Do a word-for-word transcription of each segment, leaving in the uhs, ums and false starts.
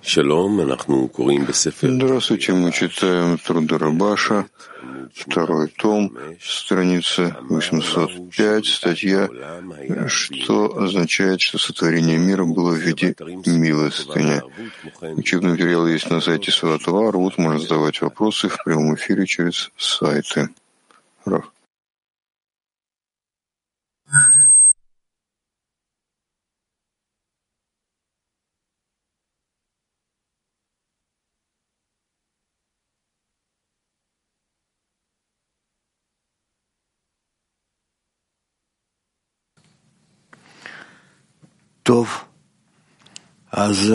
Здравствуйте, мы читаем труды Рабаша, второй том, страница восемьсот пять, статья, что означает, что сотворение мира было в виде милостыни. Учебный материал есть на сайте Сватова. Рут может задавать вопросы в прямом эфире через сайты. Раф. Тов. אז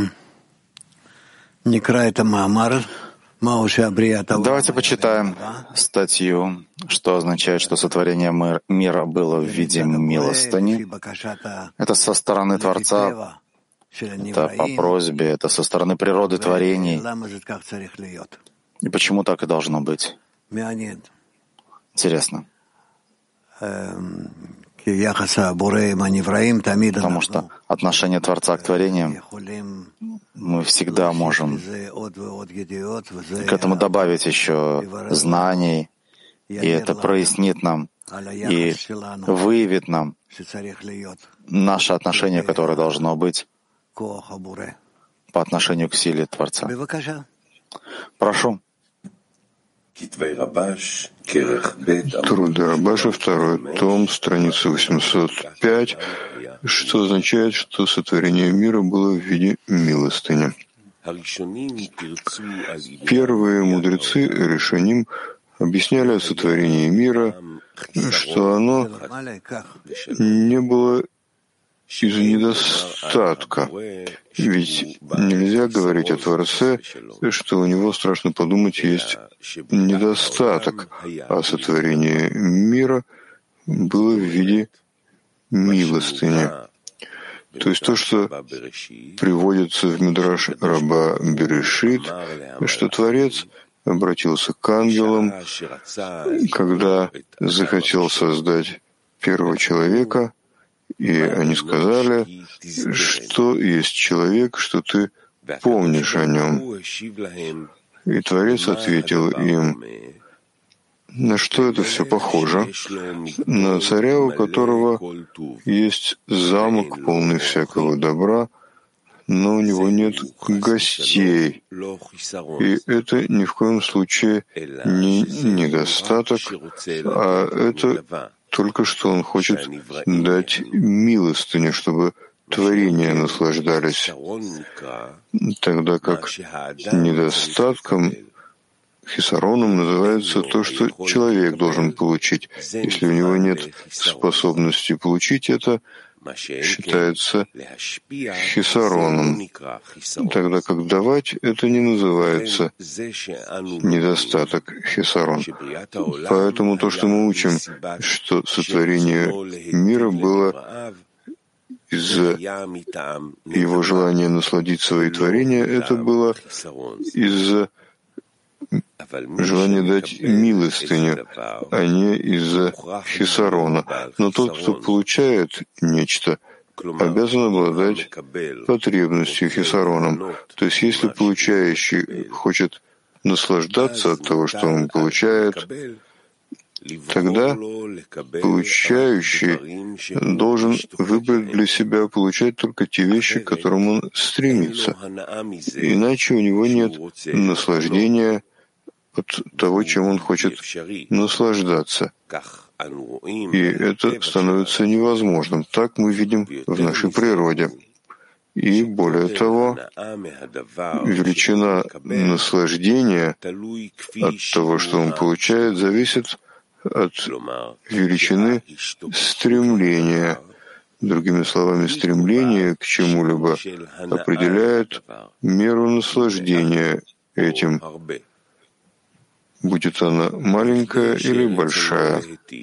נקרא את המאמר. Давайте почитаем статью, что означает, что сотворение мира было в виде милостыни. Это со стороны Творца, это по просьбе, это со стороны природы творений. И почему так и должно быть? Интересно. Потому что отношение Творца к творениям мы всегда можем к этому добавить еще знаний, и это прояснит нам и выявит нам наше отношение, которое должно быть по отношению к силе Творца. Прошу. Труды Рабаша, второй том, страница восемьсот пять, что означает, что сотворение мира было в виде милостыни. Первые мудрецы Решоним объясняли о сотворении мира, что оно не было из-за недостатка. Ведь нельзя говорить о Творце, что у него, страшно подумать, есть недостаток, а сотворение мира было в виде милостыни. То есть то, что приводится в Мидраш Раба Берешит, что Творец обратился к ангелам, когда захотел создать первого человека, и они сказали, что есть человек, что ты помнишь о нем. И Творец ответил им, на что это все похоже? На царя, у которого есть замок, полный всякого добра, но у него нет гостей. И это ни в коем случае не недостаток, а это только что он хочет дать милостыню, чтобы творения наслаждались, тогда как недостатком, хисароном, называется то, что человек должен получить. Если у него нет способности получить это, считается хисароном, тогда как давать это не называется недостаток хисарон. Поэтому то, что мы учим, что сотворение мира было из-за его желания насладить свои творения, это было из-за желание дать милостыню, а не из-за хисарона. Но тот, кто получает нечто, обязан обладать потребностью хисароном. То есть если получающий хочет наслаждаться от того, что он получает, тогда получающий должен выбрать для себя получать только те вещи, к которым он стремится. Иначе у него нет наслаждения от того, чем он хочет наслаждаться. И это становится невозможным. Так мы видим в нашей природе. И более того, величина наслаждения от того, что он получает, зависит от величины стремления. Другими словами, стремление к чему-либо определяет меру наслаждения этим, будет она маленькая или большая.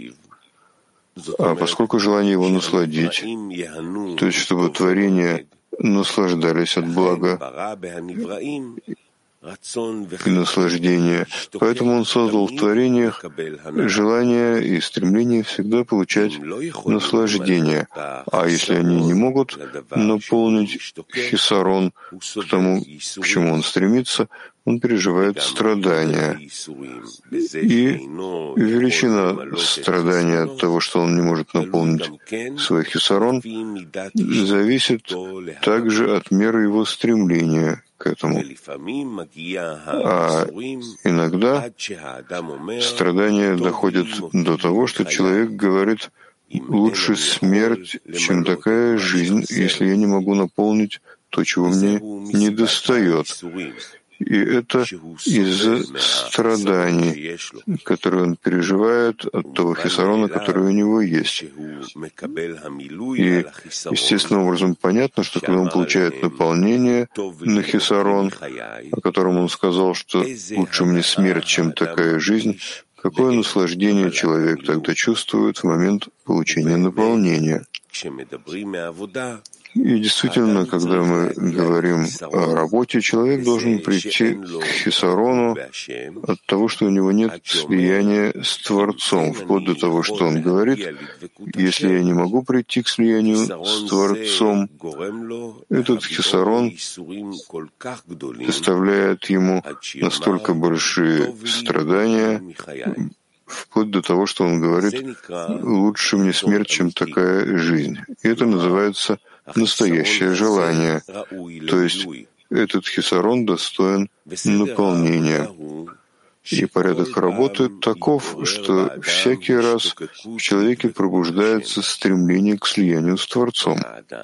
А поскольку желание его насладить, то есть чтобы творения наслаждались от блага, и наслаждение. Поэтому он создал в творениях желание и стремление всегда получать наслаждение. А если они не могут наполнить хисарон к тому, к чему он стремится, он переживает страдания. И величина страдания от того, что он не может наполнить свой хисарон, зависит также от меры его стремления к этому. А иногда страдания доходят до того, что человек говорит: лучше смерть, чем такая жизнь, если я не могу наполнить то, чего мне недостает. И это из-за страданий, которые он переживает от того хисарона, который у него есть. И естественным образом понятно, что когда он получает наполнение на хисарон, о котором он сказал, что лучше мне смерть, чем такая жизнь, какое наслаждение человек тогда чувствует в момент получения наполнения. И действительно, когда мы говорим о работе, человек должен прийти к хисарону от того, что у него нет слияния с Творцом, вплоть до того, что он говорит: если я не могу прийти к слиянию с Творцом, этот хисарон доставляет ему настолько большие страдания, вплоть до того, что он говорит: лучше мне смерть, чем такая жизнь. И это называется настоящее желание. То есть этот хисарон достоин наполнения. И порядок работы таков, что всякий раз в человеке пробуждается стремление к слиянию с Творцом.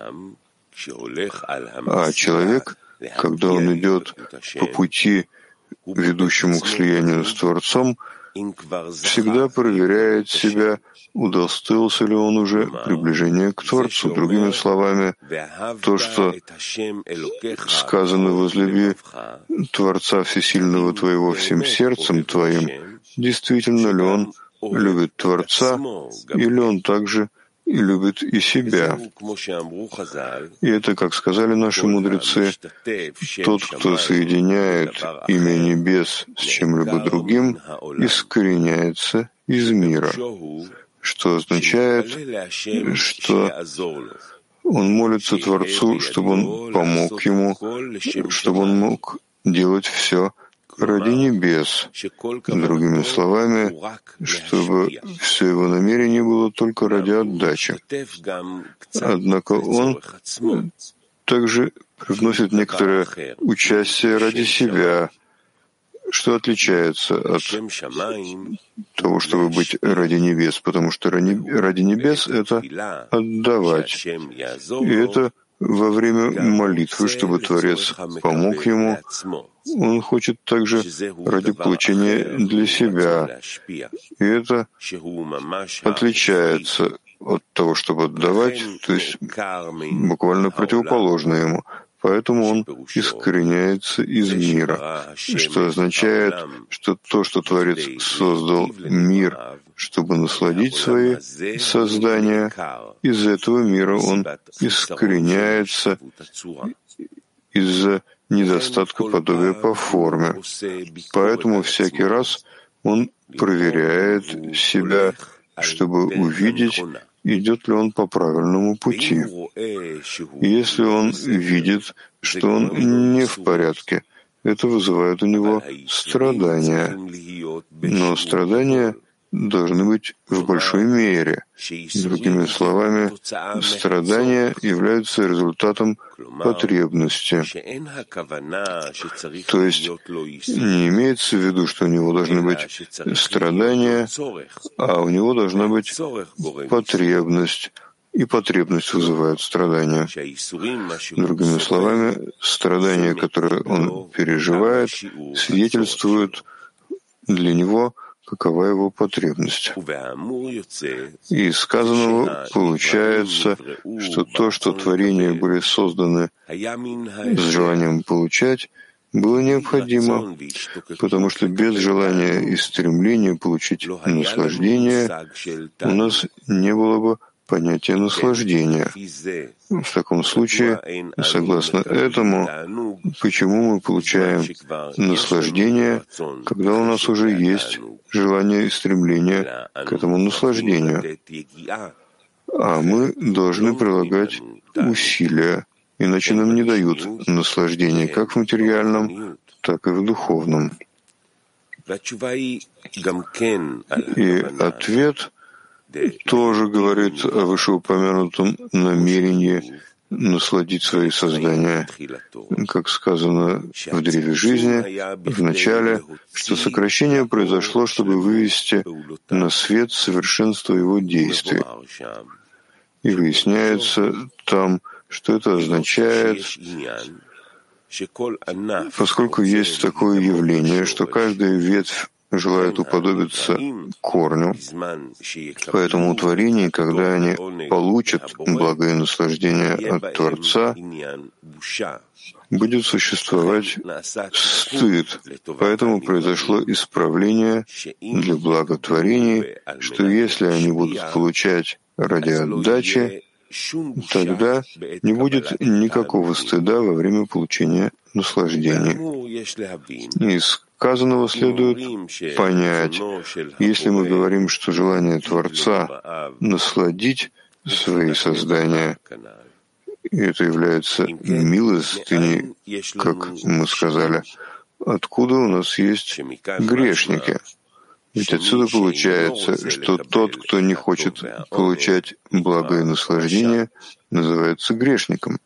А человек, когда он идет по пути, ведущему к слиянию с Творцом, всегда проверяет себя, удостоился ли он уже приближения к Творцу. Другими словами, то, что сказано: «Возлюби Творца Всесильного твоего всем сердцем твоим», действительно ли он любит Творца, или он также и любит и себя. И это, как сказали наши мудрецы, тот, кто соединяет имя небес с чем-либо другим, искореняется из мира, что означает, что он молится Творцу, чтобы он помог ему, чтобы он мог делать все ради небес. Другими словами, чтобы все его намерение было только ради отдачи. Однако он также привносит некоторое участие ради себя, что отличается от того, чтобы быть ради небес, потому что ради небес — это отдавать. И это во время молитвы, чтобы Творец помог ему. Он хочет также ради получения для себя. И это отличается от того, чтобы отдавать, то есть буквально противоположно ему. Поэтому он искореняется из мира, что означает, что то, что Творец создал мир, чтобы насладить свои создания, из этого мира он искореняется из-за недостатка подобия по форме. Поэтому всякий раз он проверяет себя, чтобы увидеть, идет ли он по правильному пути. Если он видит, что он не в порядке, это вызывает у него страдания. Но страдания должны быть в большой мере. Другими словами, страдания являются результатом потребности. То есть не имеется в виду, что у него должны быть страдания, а у него должна быть потребность. И потребность вызывает страдания. Другими словами, страдания, которые он переживает, свидетельствуют для него, какова его потребность. И из сказанного получается, что то, что творения были созданы с желанием получать, было необходимо, потому что без желания и стремления получить наслаждение у нас не было бы понятие наслаждения. В таком случае, согласно этому, почему мы получаем наслаждение, когда у нас уже есть желание и стремление к этому наслаждению, а мы должны прилагать усилия, иначе нам не дают наслаждения как в материальном, так и в духовном. И ответ тоже говорит о вышеупомянутом намерении насладить свои создания. Как сказано в древе жизни, в начале, что сокращение произошло, чтобы вывести на свет совершенство его действий. И выясняется там, что это означает, поскольку есть такое явление, что каждая ветвь желают уподобиться корню, поэтому у творений, когда они получат благое наслаждение от Творца, будет существовать стыд. Поэтому произошло исправление для блага творений, что если они будут получать ради отдачи, тогда не будет никакого стыда во время получения наслаждения. Из сказанного следует понять, если мы говорим, что желание Творца насладить свои создания, и это является милостыней, как мы сказали, откуда у нас есть грешники? Ведь отсюда получается, что тот, кто не хочет получать благо и наслаждение, называется грешником.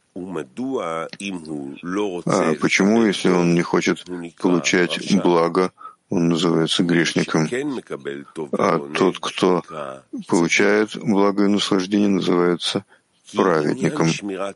А почему, если он не хочет получать благо, он называется грешником? А тот, кто получает благо и наслаждение, называется праведником.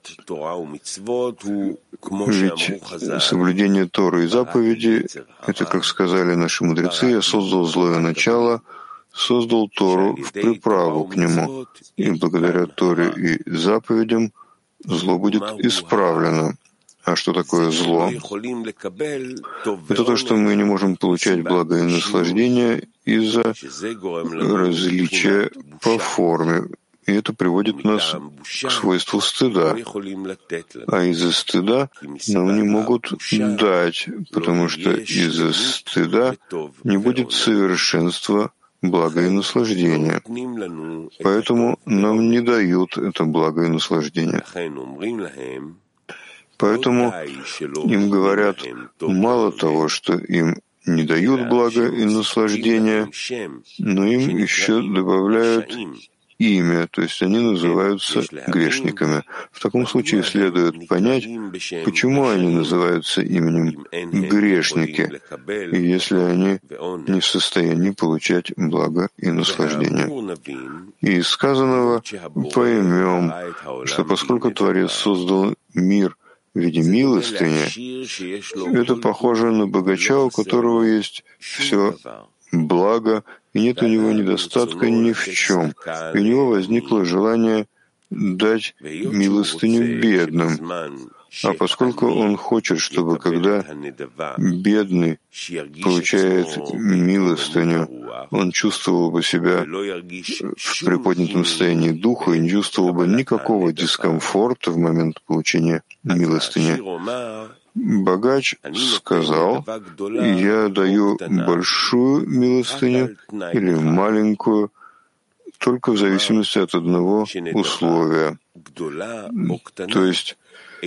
Ведь соблюдение Торы и заповеди — это, как сказали наши мудрецы, «Я создал злое начало, создал Тору в приправу к нему, и благодаря Торе и заповедям зло будет исправлено». А что такое зло? Это то, что мы не можем получать благо и наслаждение из-за различия по форме. И это приводит нас к свойству стыда. А из-за стыда нам не могут дать, потому что из-за стыда не будет совершенства блага и наслаждения. Поэтому нам не дают это благо и наслаждение. Поэтому им говорят, мало того, что им не дают блага и наслаждения, но им еще добавляют имя, то есть они называются грешниками. В таком случае следует понять, почему они называются именем грешники, если они не в состоянии получать благо и наслаждение. И из сказанного поймем, что поскольку Творец создал мир в виде милостыни, это похоже на богача, у которого есть все благо, и нет у него недостатка ни в чем. И у него возникло желание дать милостыню бедным. А поскольку он хочет, чтобы когда бедный получает милостыню, он чувствовал бы себя в приподнятом состоянии духа и не чувствовал бы никакого дискомфорта в момент получения милостыни, богач сказал, я даю большую милостыню или маленькую, только в зависимости от одного условия. То есть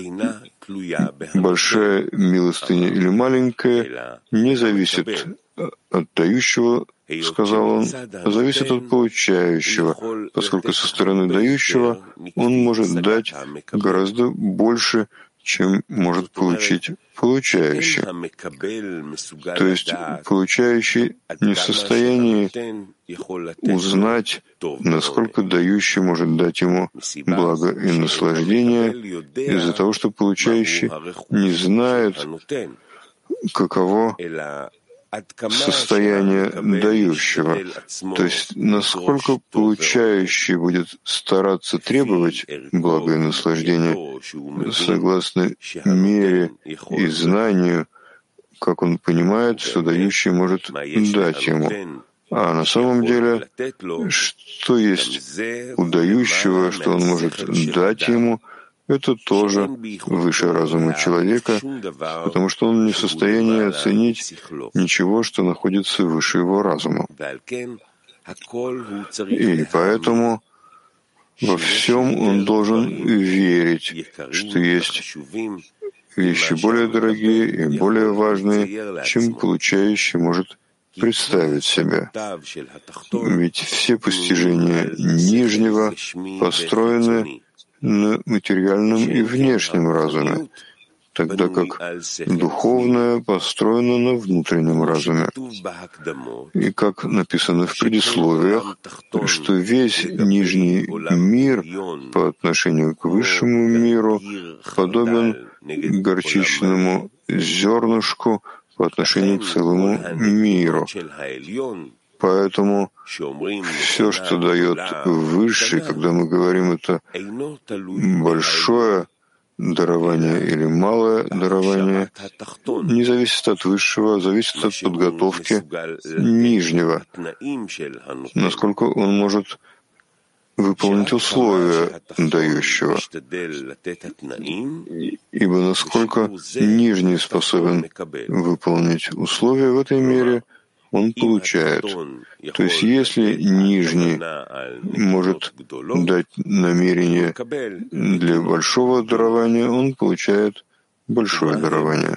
большая милостыня или маленькая не зависит от дающего, сказал он, а зависит от получающего, поскольку со стороны дающего он может дать гораздо больше, чем может получить получающий. То есть получающий не в состоянии узнать, насколько дающий может дать ему благо и наслаждение, из-за того, что получающий не знает, каково состояние дающего. То есть насколько получающий будет стараться требовать блага и наслаждения согласно мере и знанию, как он понимает, что дающий может дать ему. А на самом деле, что есть у дающего, что он может дать ему, это тоже выше разума человека, потому что он не в состоянии оценить ничего, что находится выше его разума. И поэтому во всем он должен верить, что есть вещи более дорогие и более важные, чем получающий может представить себя. Ведь все постижения нижнего построены на материальном и внешнем разуме, тогда как духовное построено на внутреннем разуме. И как написано в предисловиях, что весь нижний мир по отношению к высшему миру подобен горчичному зернышку по отношению к целому миру. Поэтому все, что дает Высший, когда мы говорим это большое дарование или малое дарование, не зависит от Высшего, а зависит от подготовки Нижнего, насколько он может выполнить условия дающего. Ибо насколько Нижний способен выполнить условия в этой мере, он получает. То есть если Нижний может дать намерение для большого дарования, он получает большое дарование.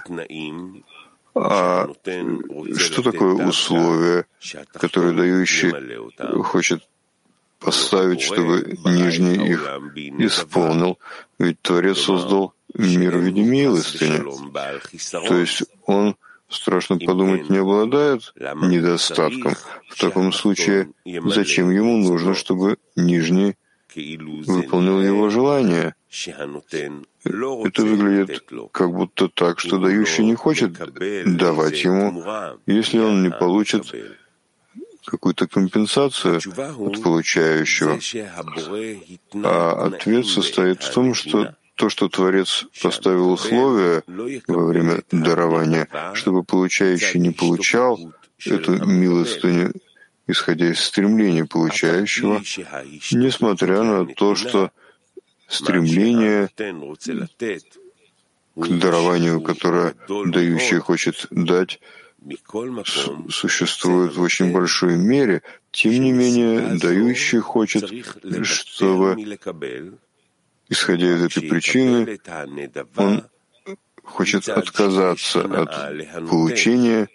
А что такое условие, которое дающий хочет поставить, чтобы Нижний их исполнил? Ведь Творец создал мир в виде милостыни. То есть он, страшно подумать, не обладает недостатком. В таком случае, зачем ему нужно, чтобы Нижний выполнил его желание? Это выглядит как будто так, что дающий не хочет давать ему, если он не получит какую-то компенсацию от получающего. А ответ состоит в том, что то, что Творец поставил условия во время дарования, чтобы получающий не получал эту милостыню, исходя из стремления получающего, несмотря на то, что стремление к дарованию, которое дающий хочет дать, существует в очень большой мере, тем не менее дающий хочет, чтобы, исходя из этой причины, он хочет отказаться от получения,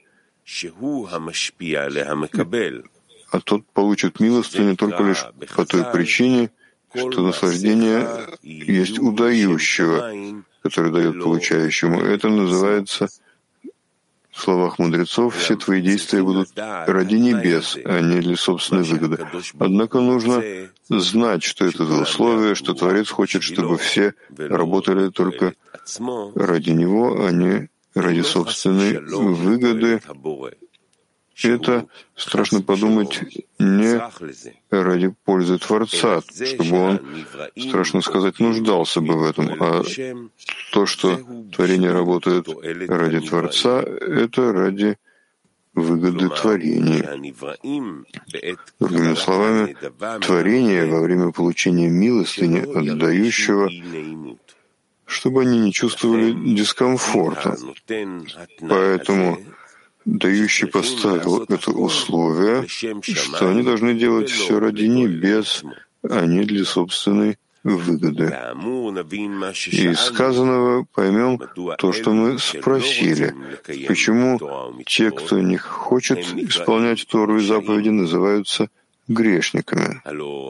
а тот получит милостыню только лишь по той причине, что наслаждение есть у дающего, который дает получающему. Это называется, в словах мудрецов, все твои действия будут ради небес, а не для собственной выгоды. Однако нужно знать, что это за условие, что Творец хочет, чтобы все работали только ради Него, а не ради собственной выгоды. Это, страшно подумать, не ради пользы Творца, чтобы он, страшно сказать, нуждался бы в этом, а то, что творение работает ради Творца, это ради выгоды творения. Другими словами, творение во время получения милостыни от дающего, чтобы они не чувствовали дискомфорта. Поэтому дающий поставил это условие, что они должны делать все ради небес, а не для собственной выгоды. И из сказанного поймем то, что мы спросили. Почему те, кто не хочет исполнять Тору и заповеди, называются грешниками?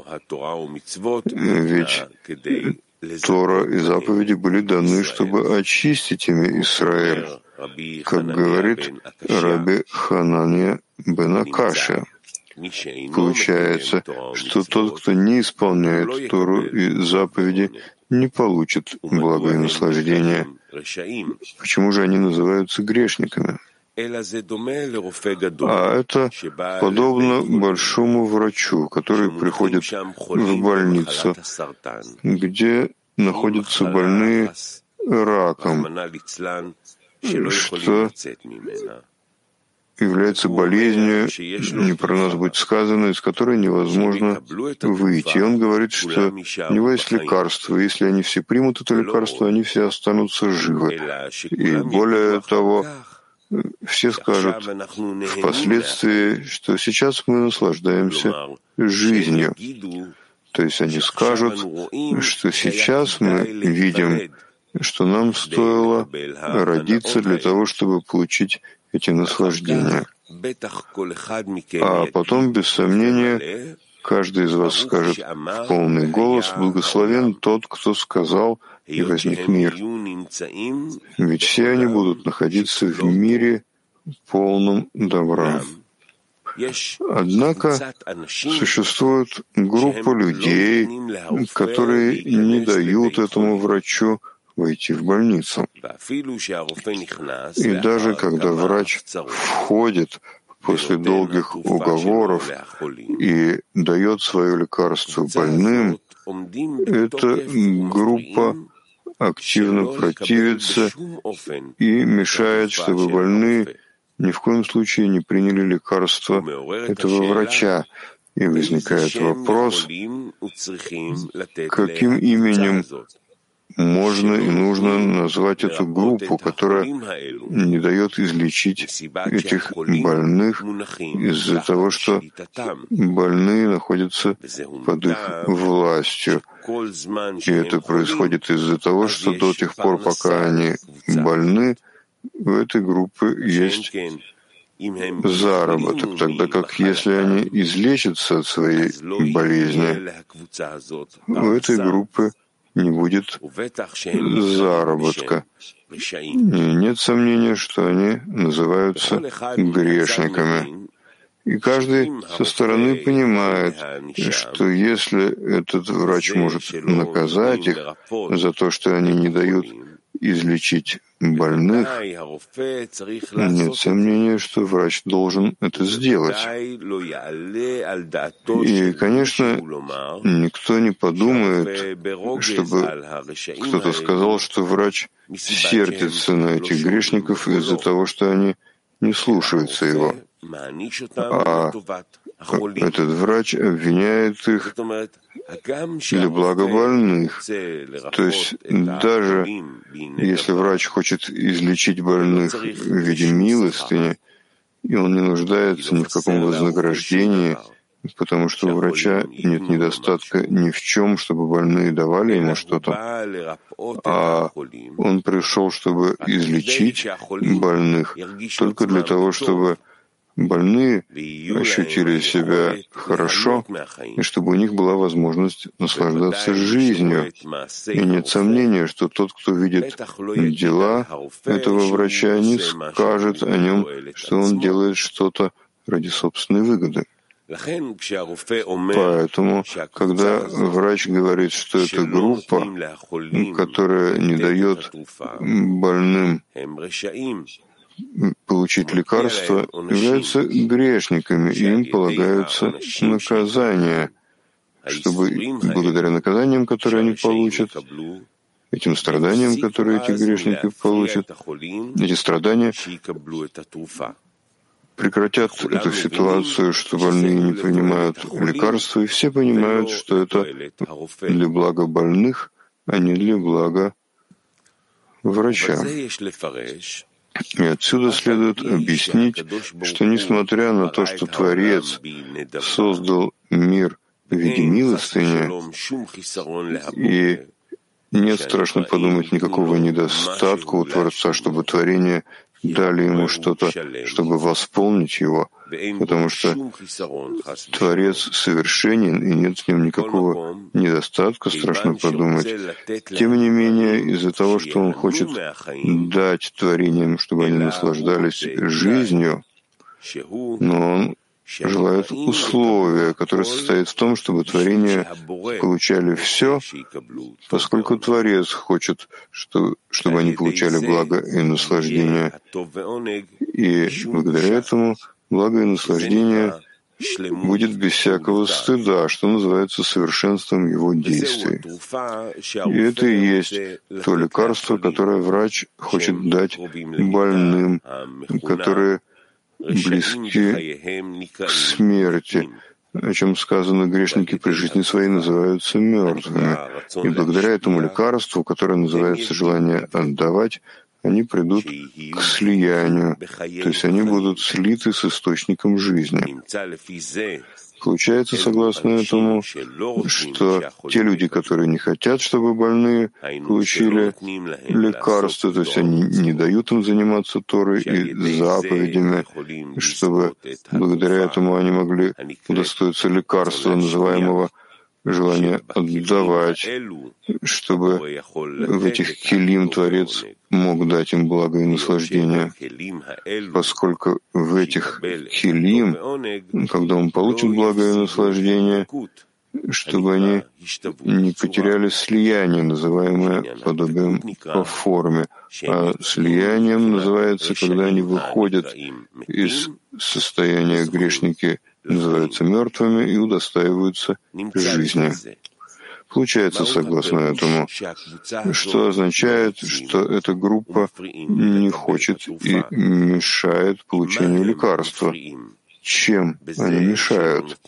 Ведь Тора и заповеди были даны, чтобы очистить ими Израиль, как говорит Раби Хананья бен Акашия. Получается, что тот, кто не исполняет Тору и заповеди, не получит блага и наслаждения. Почему же они называются грешниками? А это подобно большому врачу, который приходит в больницу, где находятся больные раком, что является болезнью, не про нас будет сказано, из которой невозможно выйти. И он говорит, что у него есть лекарство, и если они все примут это лекарство, они все останутся живы. И более того, все скажут впоследствии, что сейчас мы наслаждаемся жизнью. То есть они скажут, что сейчас мы видим, что нам стоило родиться для того, чтобы получить эти наслаждения. А потом, без сомнения, каждый из вас скажет в полный голос: «Благословен тот, кто сказал, и возник мир». Ведь все они будут находиться в мире полном добра. Однако существует группа людей, которые не дают этому врачу войти в больницу. И даже когда врач входит после долгих уговоров и дает свое лекарство больным, эта группа активно противится и мешает, чтобы больные ни в коем случае не приняли лекарство этого врача. И возникает вопрос, каким именем можно и нужно назвать эту группу, которая не дает излечить этих больных из-за того, что больные находятся под их властью. И это происходит из-за того, что до тех пор, пока они больны, у этой группы есть заработок, тогда как если они излечатся от своей болезни, у этой группы не будет заработка. И нет сомнения, что они называются грешниками. И каждый со стороны понимает, что если этот врач может наказать их за то, что они не дают излечить больных, нет сомнения, что врач должен это сделать. И, конечно, никто не подумает, чтобы кто-то сказал, что врач сердится на этих грешников из-за того, что они не слушаются его. А этот врач обвиняет их для блага больных. То есть даже если врач хочет излечить больных в виде милостыни, и он не нуждается ни в каком вознаграждении, потому что у врача нет недостатка ни в чем, чтобы больные давали ему что-то, а он пришел, чтобы излечить больных только для того, чтобы больные ощутили себя хорошо, и чтобы у них была возможность наслаждаться жизнью. И нет сомнения, что тот, кто видит дела этого врача, не скажет о нем, что он делает что-то ради собственной выгоды. Поэтому, когда врач говорит, что это группа, которая не дает больным получить лекарство, являются грешниками, и им полагаются наказания, чтобы благодаря наказаниям, которые они получат, этим страданиям, которые эти грешники получат, эти страдания прекратят эту ситуацию, что больные не принимают лекарства, и все понимают, что это для блага больных, а не для блага врача. И отсюда следует объяснить, что несмотря на то, что Творец создал мир в виде милостыни, и нет, страшно подумать, никакого недостатка у Творца, чтобы творение дали ему что-то, чтобы восполнить его, потому что Творец совершенен, и нет в нем никакого недостатка, страшно подумать. Тем не менее, из-за того, что он хочет дать творениям, чтобы они наслаждались жизнью, но он желает условия, которое состоит в том, чтобы творения получали все, поскольку Творец хочет, что, чтобы они получали благо и наслаждение. И благодаря этому благо и наслаждение будет без всякого стыда, что называется совершенством его действий. И это и есть то лекарство, которое врач хочет дать больным, которые близки к смерти, о чем сказано, грешники при жизни своей называются мертвыми. И благодаря этому лекарству, которое называется желание отдавать, они придут к слиянию, то есть они будут слиты с источником жизни. Получается, согласно этому, что те люди, которые не хотят, чтобы больные получили лекарства, то есть они не дают им заниматься Торой и заповедями, чтобы благодаря этому они могли удостоиться лекарства, называемого желание отдавать, чтобы в этих килим Творец мог дать им благо и наслаждение, поскольку в этих килим, когда он получит благо и наслаждение, чтобы они не потеряли слияние, называемое подобием по форме. А слиянием называется, когда они выходят из состояния грешники, называются мертвыми и удостаиваются жизни. Получается, согласно этому, что означает, что эта группа не хочет и мешает получению лекарства. Чем они мешают?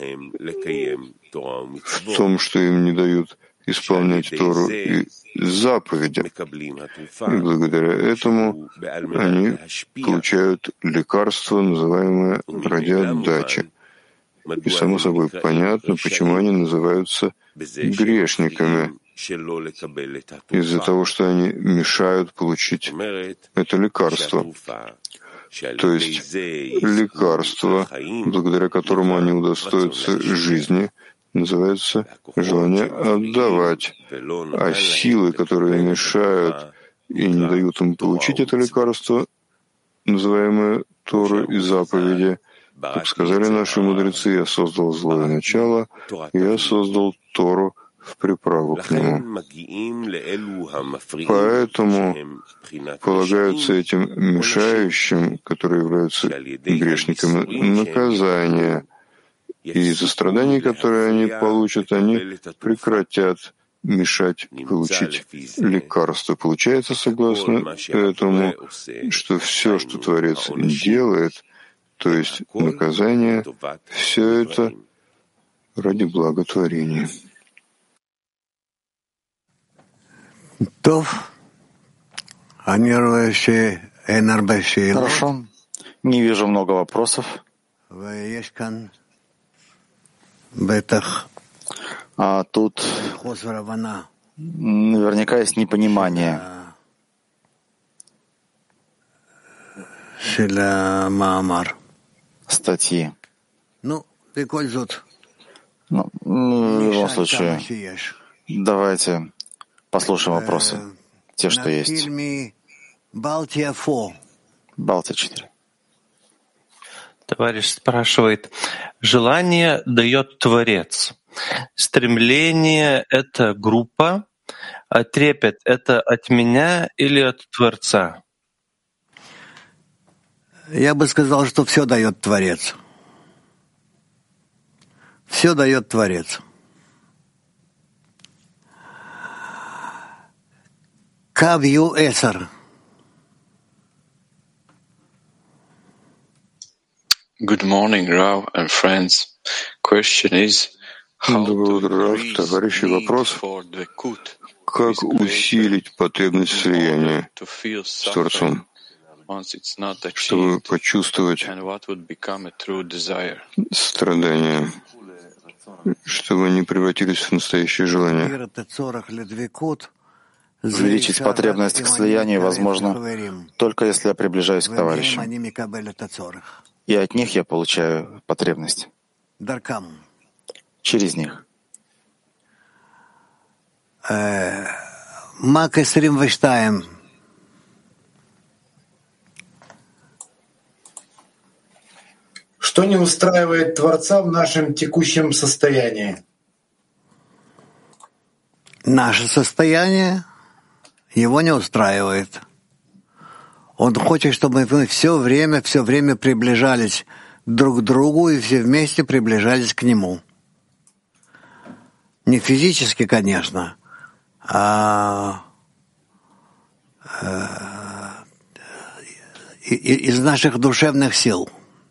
В том, что им не дают исполнять Тору и заповеди. И благодаря этому они получают лекарство, называемое ради отдачи. И само собой понятно, почему они называются грешниками. Из-за того, что они мешают получить это лекарство. То есть лекарство, благодаря которому они удостоятся жизни, называется желание отдавать. А силы, которые мешают и не дают им получить это лекарство, называемое Торы и заповеди, как сказали наши мудрецы, я создал злое начало, и я создал Тору в приправу к нему. Поэтому полагаются этим мешающим, которые являются грешниками, наказания, и за страдания, которые они получат, они прекратят мешать получить лекарство. Получается, согласно этому, что все, что Творец делает, то есть наказание, все это ради благотворения. Хорошо. Не вижу много вопросов. А тут наверняка есть непонимание статьи. Ну, ну, в любом случае, давайте послушаем вопросы, те, что есть. Балтия четыре. Товарищ спрашивает, желание дает Творец. Стремление — это группа, а трепет — это от меня или от Творца? Я бы сказал, что все дает Творец. Все дает Творец. Кавью Эсар. Good morning, Rav and friends. Question is, Доброе утро, Рав, товарищи. Вопрос, как усилить потребность слияния с Творцом, чтобы почувствовать страдания, чтобы они превратились в настоящее желание. Увеличить потребность к слиянию возможно только если я приближаюсь к товарищам. И от них я получаю потребность. Через них. Мак Исрим Вештаем. Что не устраивает Творца в нашем текущем состоянии? Наше состояние его не устраивает. Он хочет, чтобы мы все время, все время приближались друг к другу и все вместе приближались к Нему. Не физически, конечно, а из наших душевных сил.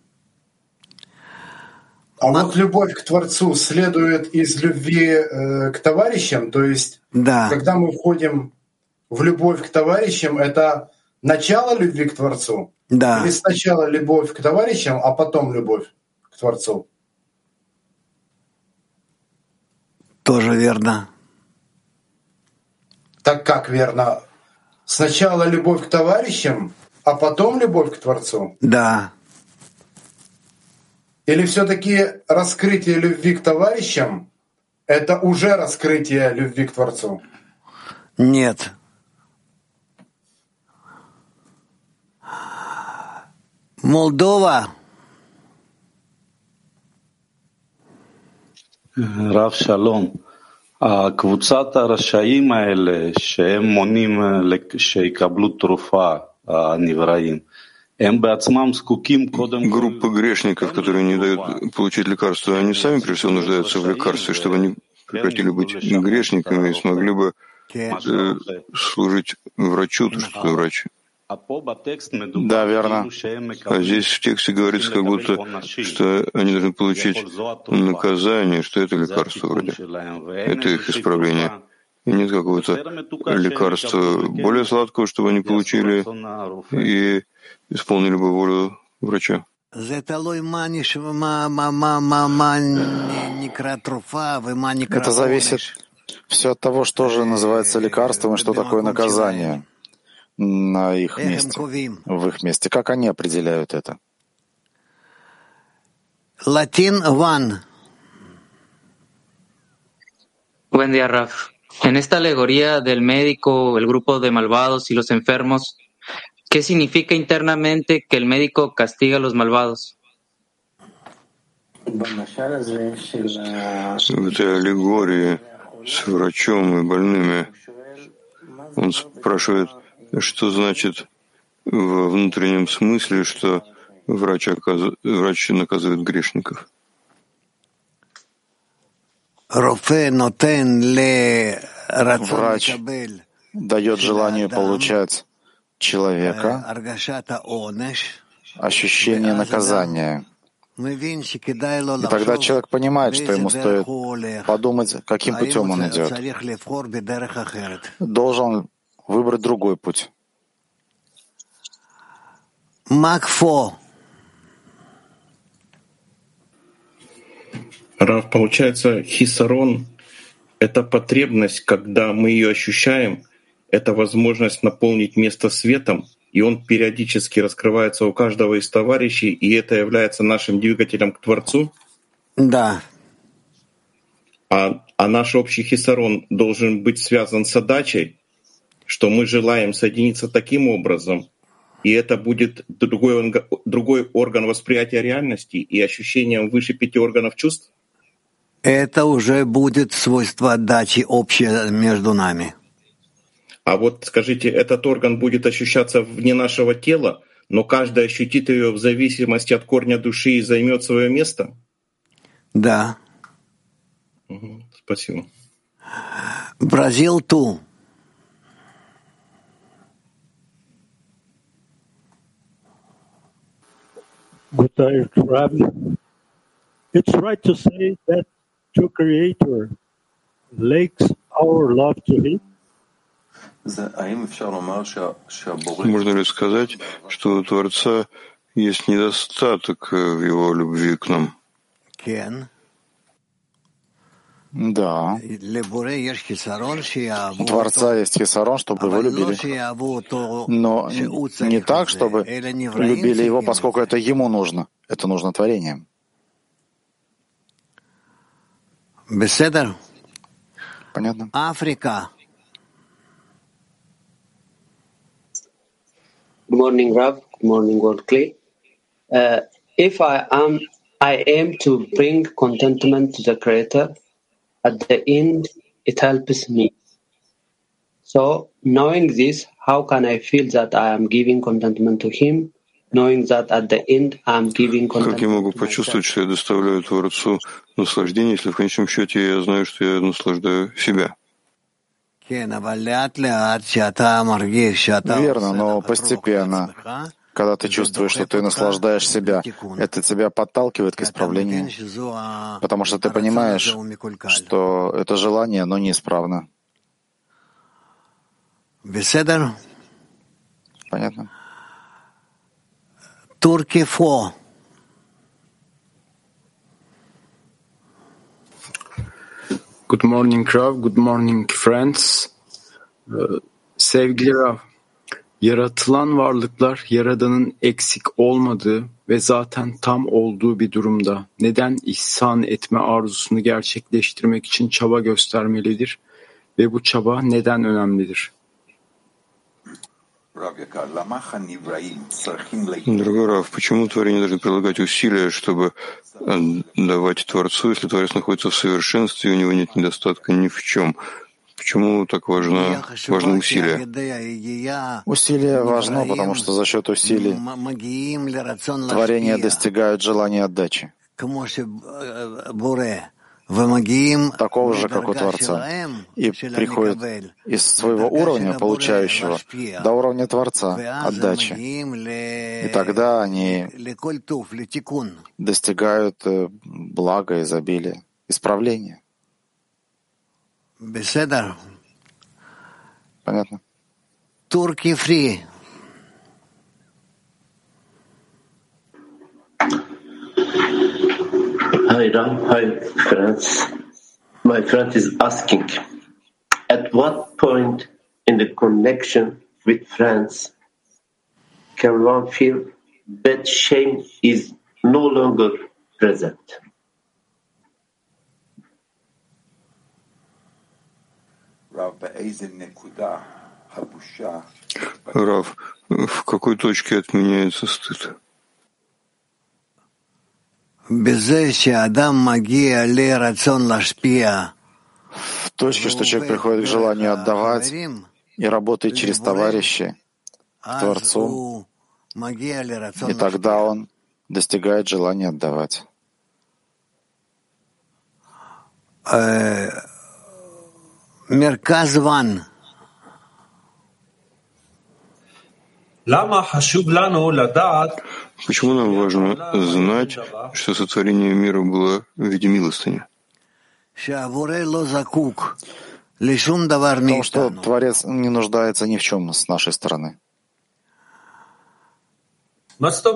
А вот любовь к Творцу следует из любви э, к товарищам, то есть, да. Когда мы входим в любовь к товарищам, это начало любви к Творцу? Да. Или сначала любовь к товарищам, а потом любовь к Творцу? Тоже верно. Так как верно? Сначала любовь к товарищам, а потом любовь к Творцу? Да. Или все-таки раскрытие любви к товарищам — это уже раскрытие любви к Творцу? Нет. Молдова. רב שלום, הקבוצת הרשעים האלה שהם מונים שיקבלו תרופה, הנבראים, הם בעצמם זקוקים קודם כל... Группа грешников, которые не дают получить лекарства, они сами, прежде всего, нуждаются в лекарстве, чтобы они прекратили быть грешниками и смогли бы э, служить врачу, то что врач. Да, верно. А здесь в тексте говорится, как будто, что они должны получить наказание, что это лекарство вроде. Это их исправление. И нет какого-то лекарства более сладкого, чтобы они получили и исполнили бы волю врача. Это зависит все от того, что же называется лекарством и что такое наказание на их месте, в их месте. Как они определяют это? Латин Ван. Buen día, Raf. En esta alegoría del médico, el grupo de malvados y los enfermos, ¿qué significa internamente que el médico castiga a los malvados? В этой аллегории с врачом и больными он спрашивает, что значит во внутреннем смысле, что врач, оказ... врач наказывает грешников. Врач дает желанию получать человека ощущение наказания. И тогда человек понимает, что ему стоит подумать, каким путем он идет. Должен выбрать другой путь. Макфо. Рав, получается, хисарон — это потребность, когда мы ее ощущаем, это возможность наполнить место светом, и он периодически раскрывается у каждого из товарищей, и это является нашим двигателем к Творцу? Да. А, а наш общий хисарон должен быть связан с задачей, что мы желаем соединиться таким образом, и это будет другой, другой орган восприятия реальности и ощущением выше пяти органов чувств? Это уже будет свойство отдачи общее между нами. А вот скажите, этот орган будет ощущаться вне нашего тела, но каждый ощутит ее в зависимости от корня души и займет свое место? Да. Угу, спасибо. Бразил ту. Good day, Rabbi. It's right to say that the Creator lakes our love to Him. Можно ли сказать, что у Творца есть недостаток в его любви к нам? Да. У Творца есть хисарон, чтобы его любили. Но не так, чтобы любили его, поскольку это ему нужно. Это нужно творением. Понятно? Африка. Good morning, Rav. Good morning, World Clay. Uh, if I am, I aim to bring contentment to the Creator, at the end, it helps me. So, knowing this, how can I feel that I am giving contentment to Him, knowing that at the end I am giving contentment? Как я могу почувствовать, что я доставляю Творцу наслаждение, если в конечном счете я знаю, что я наслаждаю себя? Верно, но постепенно Когда ты чувствуешь, что ты наслаждаешь себя, это тебя подталкивает к исправлению, потому что ты понимаешь, что это желание, оно неисправно. Понятно? Турки фо. Good morning, Rav. Good morning, friends. Sevgili Rav, yaratılan varlıklar Yaradan'ın eksik olmadığı ve zaten tam olduğu bir durumda neden ihsan etme arzusunu gerçekleştirmek için çaba göstermelidir ve bu çaba neden önemlidir? Дорогой Рав, почему творение должно прилагать усилия, чтобы отдавать Творцу, если Творец находится в совершенстве, и у него нет недостатка ни в чем? Почему так важно, важны усилия? Усилие важно, потому что за счет усилий творение достигает желания отдачи, такого же, как у Творца, и приходит из своего уровня, получающего, до уровня Творца, отдачи. И тогда они достигают блага, изобилия, исправления. Понятно? Турки фри. Hi Ram, hi friends. My friend is asking, at what point in the connection with friends can one feel that shame is no longer present? Рав, в какой точке отменяется стыд? В точке, что человек приходит к желанию отдавать и работает через товарищей к Творцу, и тогда он достигает желания отдавать. Мерказван. Почему нам важно знать, что сотворение мира было в виде милостыни? Потому что Творец не нуждается ни в чем с нашей стороны. Конечно,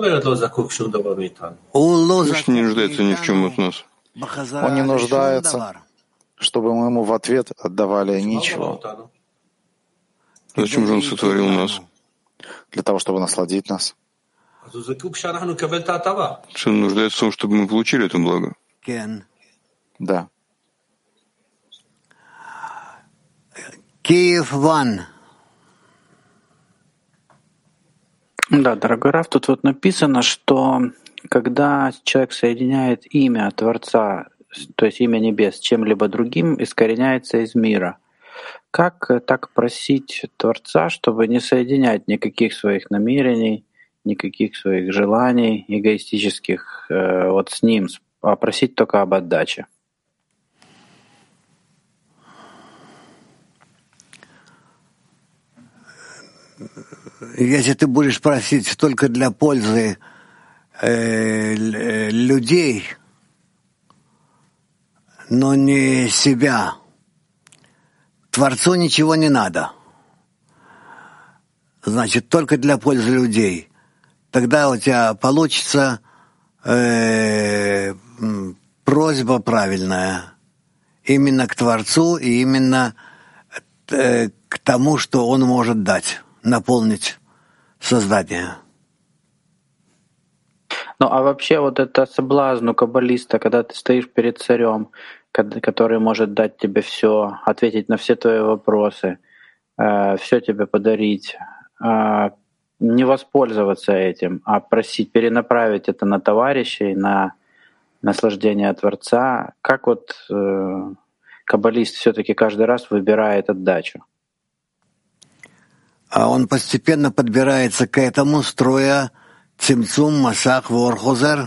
не нуждается ни в чем от нас. Он не нуждается, чтобы мы ему в ответ отдавали ничего. Зачем же он сотворил нас? Для того, чтобы насладить нас. Что он нуждается в том, чтобы мы получили это благо? Да. Киев Ван. Да, дорогой Рав, тут вот написано, что когда человек соединяет имя Творца, то есть имя небес, с чем-либо другим, искореняется из мира. Как так просить Творца, чтобы не соединять никаких своих намерений, никаких своих желаний эгоистических э, вот с Ним, а просить только об отдаче? Если ты будешь просить только для пользы э, людей, но не себя, Творцу ничего не надо. Значит, только для пользы людей. Тогда у тебя получится э, просьба правильная именно к Творцу и именно э, к тому, что Он может дать, наполнить создание. Ну а вообще вот это соблазн у каббалиста, когда ты стоишь перед царем, который может дать тебе все, ответить на все твои вопросы, все тебе подарить, не воспользоваться этим, а просить перенаправить это на товарищей, на наслаждение Творца. Как вот каббалист все-таки каждый раз выбирает отдачу? А он постепенно подбирается к этому, строя цимцум, масах, ворхозер.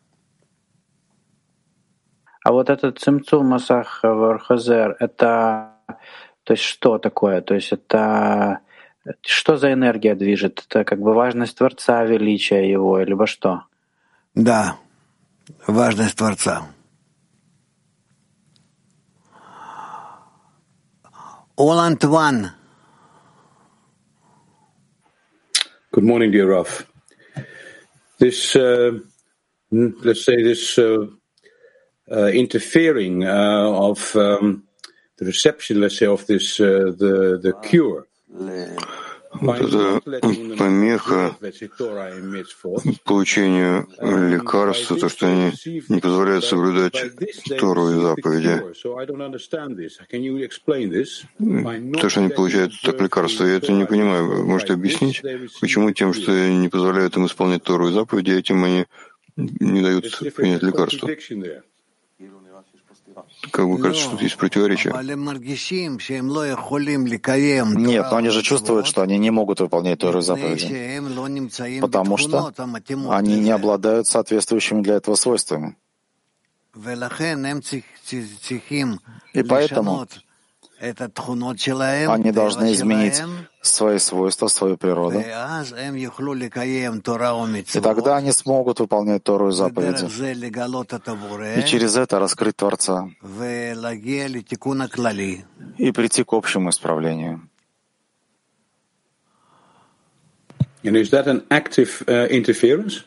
А вот этот цимцум, масах, ворхозер, это то есть что такое? То есть это Что за энергия движет? Это как бы важность Творца, величие Его, либо что? Да, важность Творца. All One. Good morning, dear Raf. This, uh, let's say, this uh, uh, interfering uh, of um, the reception, let's say, of this uh, the the cure. Вот эта помеха получению лекарства, то, что они не позволяют соблюдать Тору и заповеди. То, что они получают так лекарство, я это не понимаю. Вы можете объяснить, почему тем, что не позволяют им исполнять Тору и заповеди, этим они не дают принять лекарство? Как бы кажется, что тут есть противоречие. Нет, но они же чувствуют, что они не могут выполнять Тору и заповеди, потому что они не обладают соответствующими для этого свойствами. И поэтому они должны изменить свои свойства, свою природу. И тогда они смогут выполнять Тору и заповеди. И через это раскрыть Творца. И прийти к общему исправлению. And is that an active uh, interference?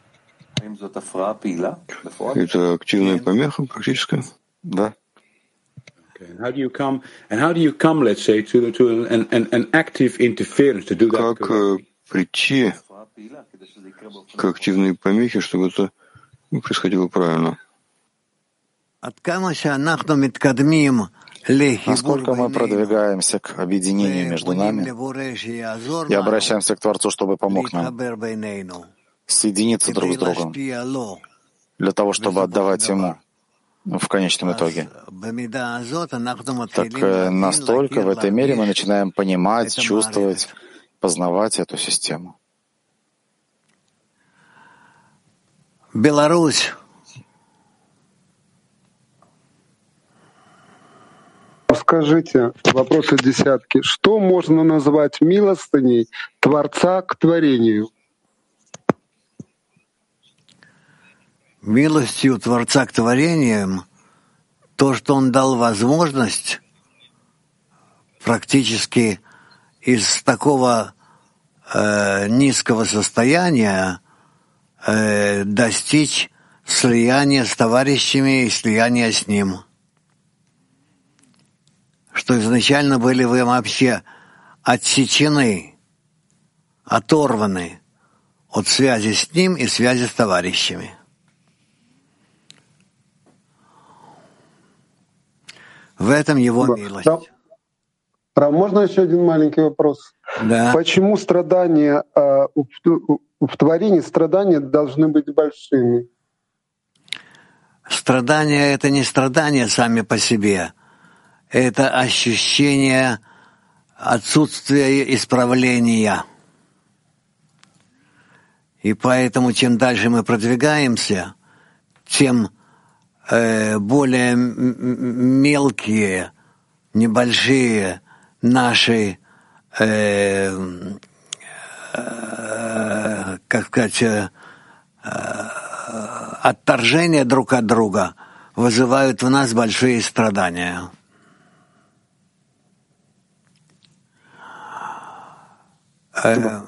Это активная помеха практическая? Да. How do you come, and how do you come, let's say, to, to an, an, an active interference to do that? Как прийти к активной помехе, чтобы это происходило правильно? Насколько мы продвигаемся к объединению между нами и обращаемся к Творцу, чтобы помог нам соединиться друг с другом для того, чтобы отдавать Ему в конечном итоге. Так настолько в этой мере мы начинаем понимать, чувствовать, познавать эту систему. Беларусь. Скажите, вопросы десятки. Что можно назвать милостыней Творца к творению? Милостью Творца к творениям то, что Он дал возможность практически из такого э, низкого состояния э, достичь слияния с товарищами и слияния с Ним. Что изначально были вы вообще отсечены, оторваны от связи с Ним и связи с товарищами. В этом его милость. Рав, можно еще один маленький вопрос? Да. Почему страдания э, в творении страдания должны быть большими? Страдания — это не страдания сами по себе. Это ощущение отсутствия исправления. И поэтому, чем дальше мы продвигаемся, тем более мелкие, небольшие наши, э, э, как сказать, э, отторжения друг от друга вызывают в нас большие страдания. Э,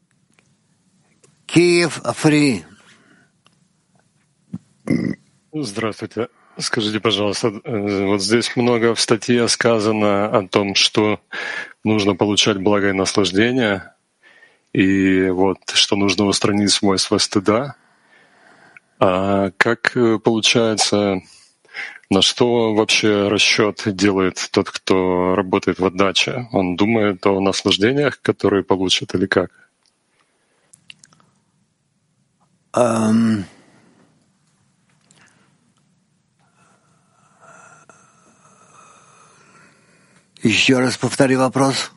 Киев фри. Здравствуйте. Скажите, пожалуйста, вот здесь много в статье сказано о том, что нужно получать благое наслаждение, и вот что нужно устранить свойства стыда. А как получается, на что вообще расчет делает тот, кто работает в отдаче? Он думает о наслаждениях, которые получит, или как? Um... Еще раз повтори вопрос.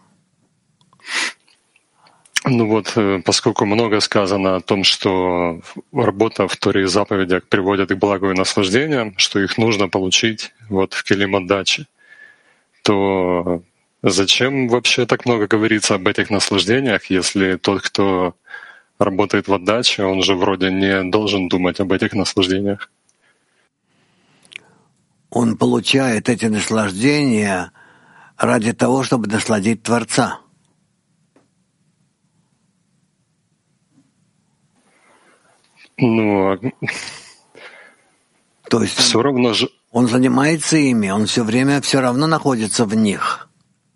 Ну вот, поскольку много сказано о том, что работа в Торе и заповедях приводит к благу и наслаждению, что их нужно получить вот в келим отдачи, то Зачем вообще так много говорится об этих наслаждениях, если тот, кто работает в отдаче, он же вроде не должен думать об этих наслаждениях? Он получает эти наслаждения ради того, чтобы насладить Творца. Ну, то есть все равно же он занимается ими, он все время все равно находится в них.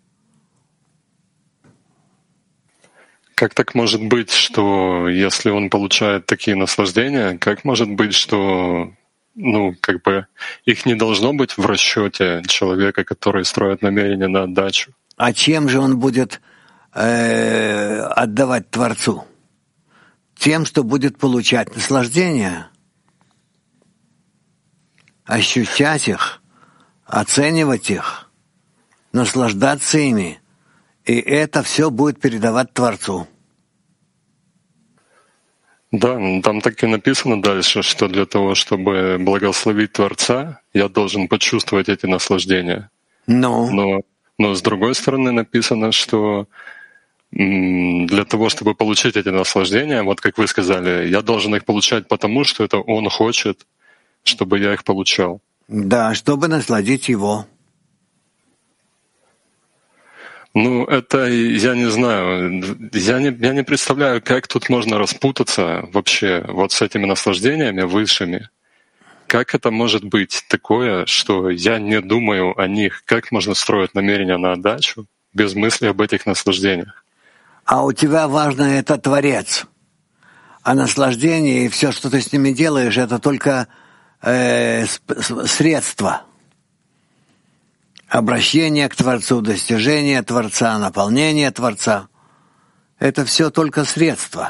Как так может быть, что если он получает такие наслаждения, как может быть, что ну, как бы их не должно быть в расчете человека, который строит намерение на отдачу? А чем же он будет э, отдавать Творцу? Тем, что будет получать наслаждение, ощущать их, оценивать их, наслаждаться ими, и это все будет передавать Творцу. Да, там так и написано дальше, что для того, чтобы благословить Творца, я должен почувствовать эти наслаждения. Но, но, но с другой стороны написано, что для того, чтобы получить эти наслаждения, вот как вы сказали, я должен их получать потому, что это Он хочет, чтобы я их получал. Да, чтобы насладить Его. Ну, это я не знаю. Я не, я не представляю, как тут можно распутаться вообще вот с этими наслаждениями высшими. Как это может быть такое, что я не думаю о них? Как можно строить намерения на отдачу без мысли об этих наслаждениях? А у тебя важно это Творец. А наслаждение и все, что ты с ними делаешь, это только э, средство. Обращение к Творцу, достижение Творца, наполнение Творца — это все только средства.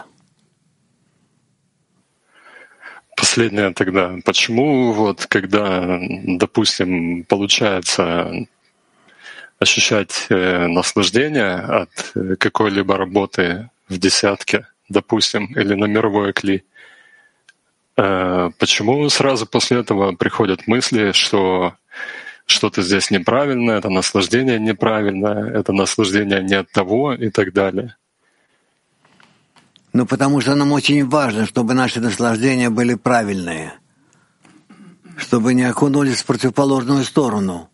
Последнее тогда. Почему вот когда, допустим, получается ощущать э, наслаждение от какой-либо работы в десятке, допустим, или на мировой кли, э, почему сразу после этого приходят мысли, что что-то здесь неправильно, это наслаждение неправильно, это наслаждение не от того и так далее? Ну, потому что нам очень важно, чтобы наши наслаждения были правильные, чтобы не окунулись в противоположную сторону.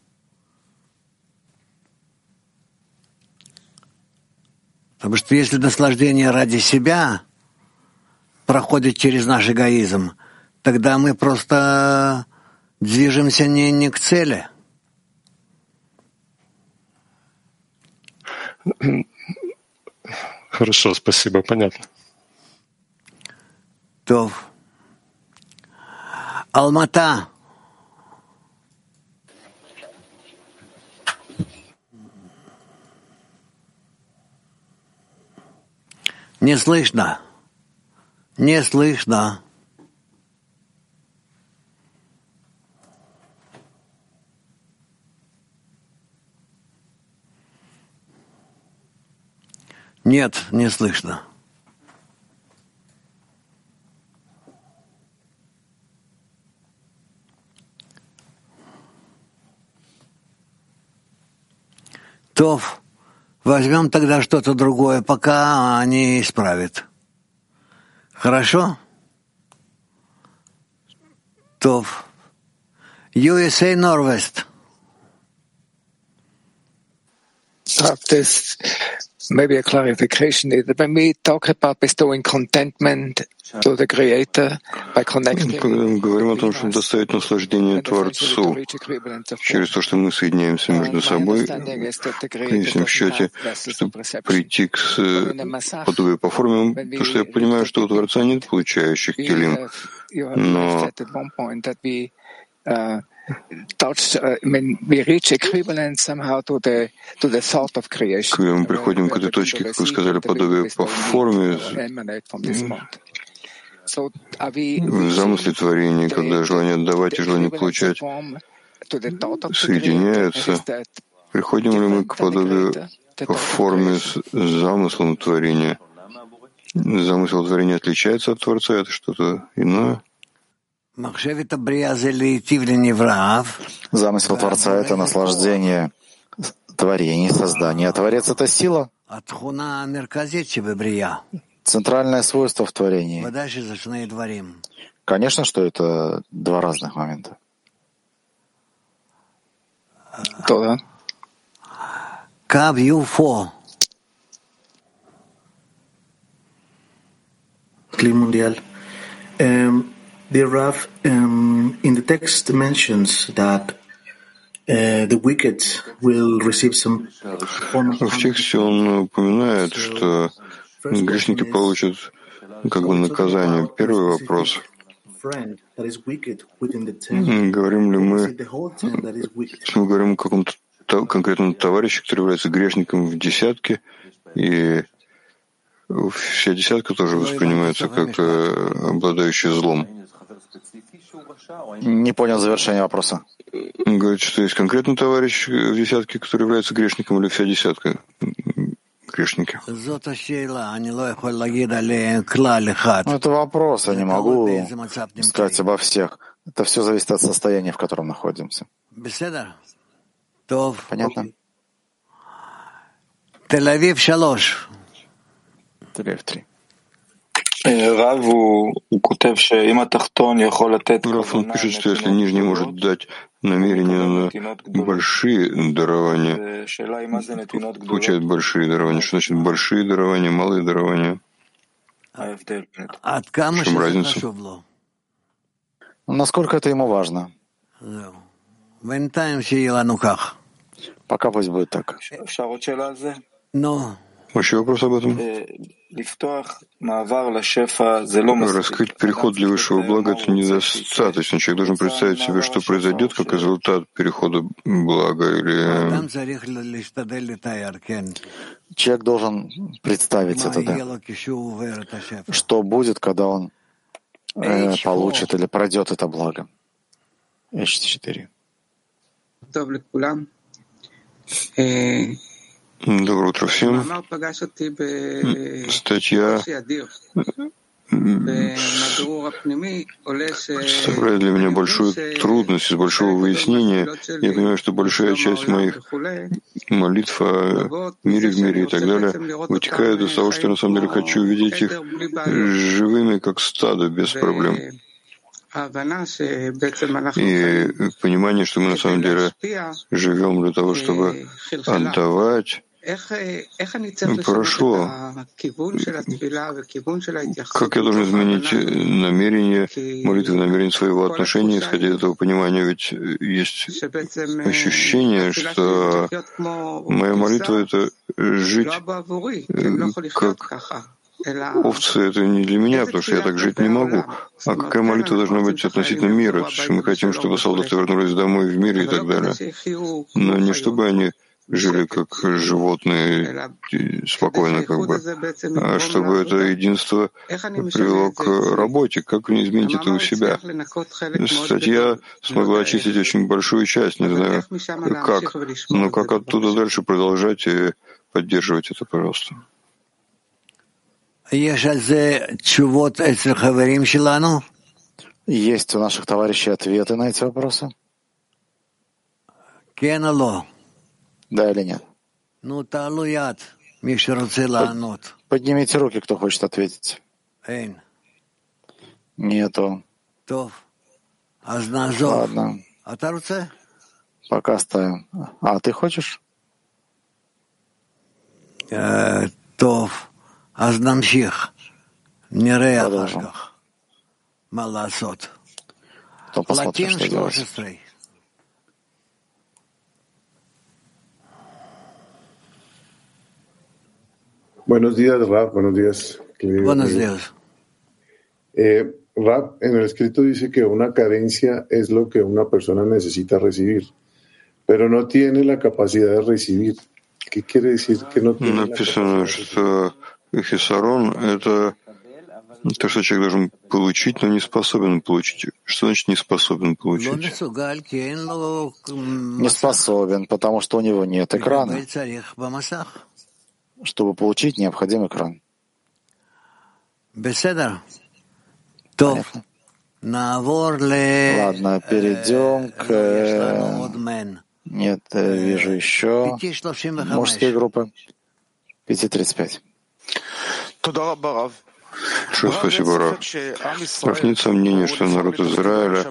Потому что если наслаждение ради себя проходит через наш эгоизм, тогда мы просто движемся не, не к цели. Хорошо, спасибо, понятно. То. Алмата. Не слышно. Не слышно. Нет, не слышно. То возьмем тогда что-то другое, пока они исправят. Хорошо? То ю эс эй Norwest. This maybe a clarification is that when we talk about bestowing contentment to the Creator by connecting, когда мы говорим о том, чтобы доставить наслаждение Творцу через то, что мы соединяемся между собой, в конечном счете, чтобы прийти к подобию по форме, потому что я понимаю, что у Творца нет получающих килим, но Uh, touch, uh, I mean, we reach equivalent somehow to the to the thought of creation. Когда мы приходим к этой точке, как вы сказали, подобие по форме, в замысле творения, когда желание отдавать и желание получать соединяются, приходим ли мы к подобию по форме с замыслом творения? Замысел творения отличается от Творца, это что-то иное? Замысел Творца — это наслаждение творение, создание. А Творец — это сила. Центральное свойство в творении. Конечно, что это два разных момента. То, да. Clean Mundial. Um, dear Rav, um, in the text mentions that uh, the wicked will receive some form of... В тексте он упоминает, что грешники получат как бы наказание. Первый вопрос. Говорим ли мы, если мы говорим о каком-то конкретном товарище, который является грешником в десятке, и вся десятка тоже воспринимается как обладающая злом. Не понял завершения вопроса. Он говорит, что есть конкретный товарищ в десятке, который является грешником, или вся десятка грешники? Ну, это вопрос, я не могу сказать обо всех. Это все зависит от состояния, в котором находимся. Понятно? Тель-Авив шалош. Тель-Авив три. Раф, он пишет, что если нижний может дать намерение на большие дарования, получает большие дарования. Что значит большие дарования, малые дарования? В чем разница? Насколько это ему важно? Пока пусть будет так. Еще вопрос об этом? Раскрыть переход для высшего блага — это недостаточно. Человек должен представить себе, что произойдет как результат перехода блага, или... Человек должен представить это, да. Что будет, когда он э, получит или пройдет это благо. эйч четыре. Доброе утро всем. Статья представляет для меня большую трудность из большого выяснения. Я понимаю, что большая часть моих молитв о мире в мире и так далее вытекает из того, что я на самом деле хочу увидеть их живыми, как стадо, без проблем. И понимание, что мы на самом деле живем для того, чтобы отдавать, прошло. Как я должен изменить намерение молитвы, намерение своего отношения, исходя из этого понимания? Ведь есть ощущение, что моя молитва — это жить как овцы. Это не для меня, потому что я так жить не могу. А какая молитва должна быть относительно мира? То есть мы хотим, чтобы солдаты вернулись домой в мире и так далее. Но не чтобы они жили как животные, спокойно, как бы, а чтобы это единство привело к работе. Как не изменить это у себя? Статья смогла очистить очень большую часть, не знаю как, но как оттуда дальше продолжать и поддерживать это, пожалуйста. Есть у наших товарищей ответы на эти вопросы? Да или нет? Поднимите руки, кто хочет ответить. Нету. Ладно. Пока ставим. А ты хочешь? Продолжим. То посмотрим, что делать. Buenos días, Raf. Buenos días. Buenos días. Eh, Raf, en el escrito dice que una carencia es lo que una persona necesita recibir, pero no tiene la capacidad de recibir. ¿Qué quiere decir que no tiene Написано, что хисарон — это то, что человек должен получить, но не способен получить. Что значит не способен получить? Не способен, потому что у него нет экрана. Чтобы получить, необходим экран. Понятно? Ладно, перейдем к Нет, вижу еще мужские группы. пять тридцать пять. Большое спасибо, Рав. Рав, нет сомнения, что народ Израиля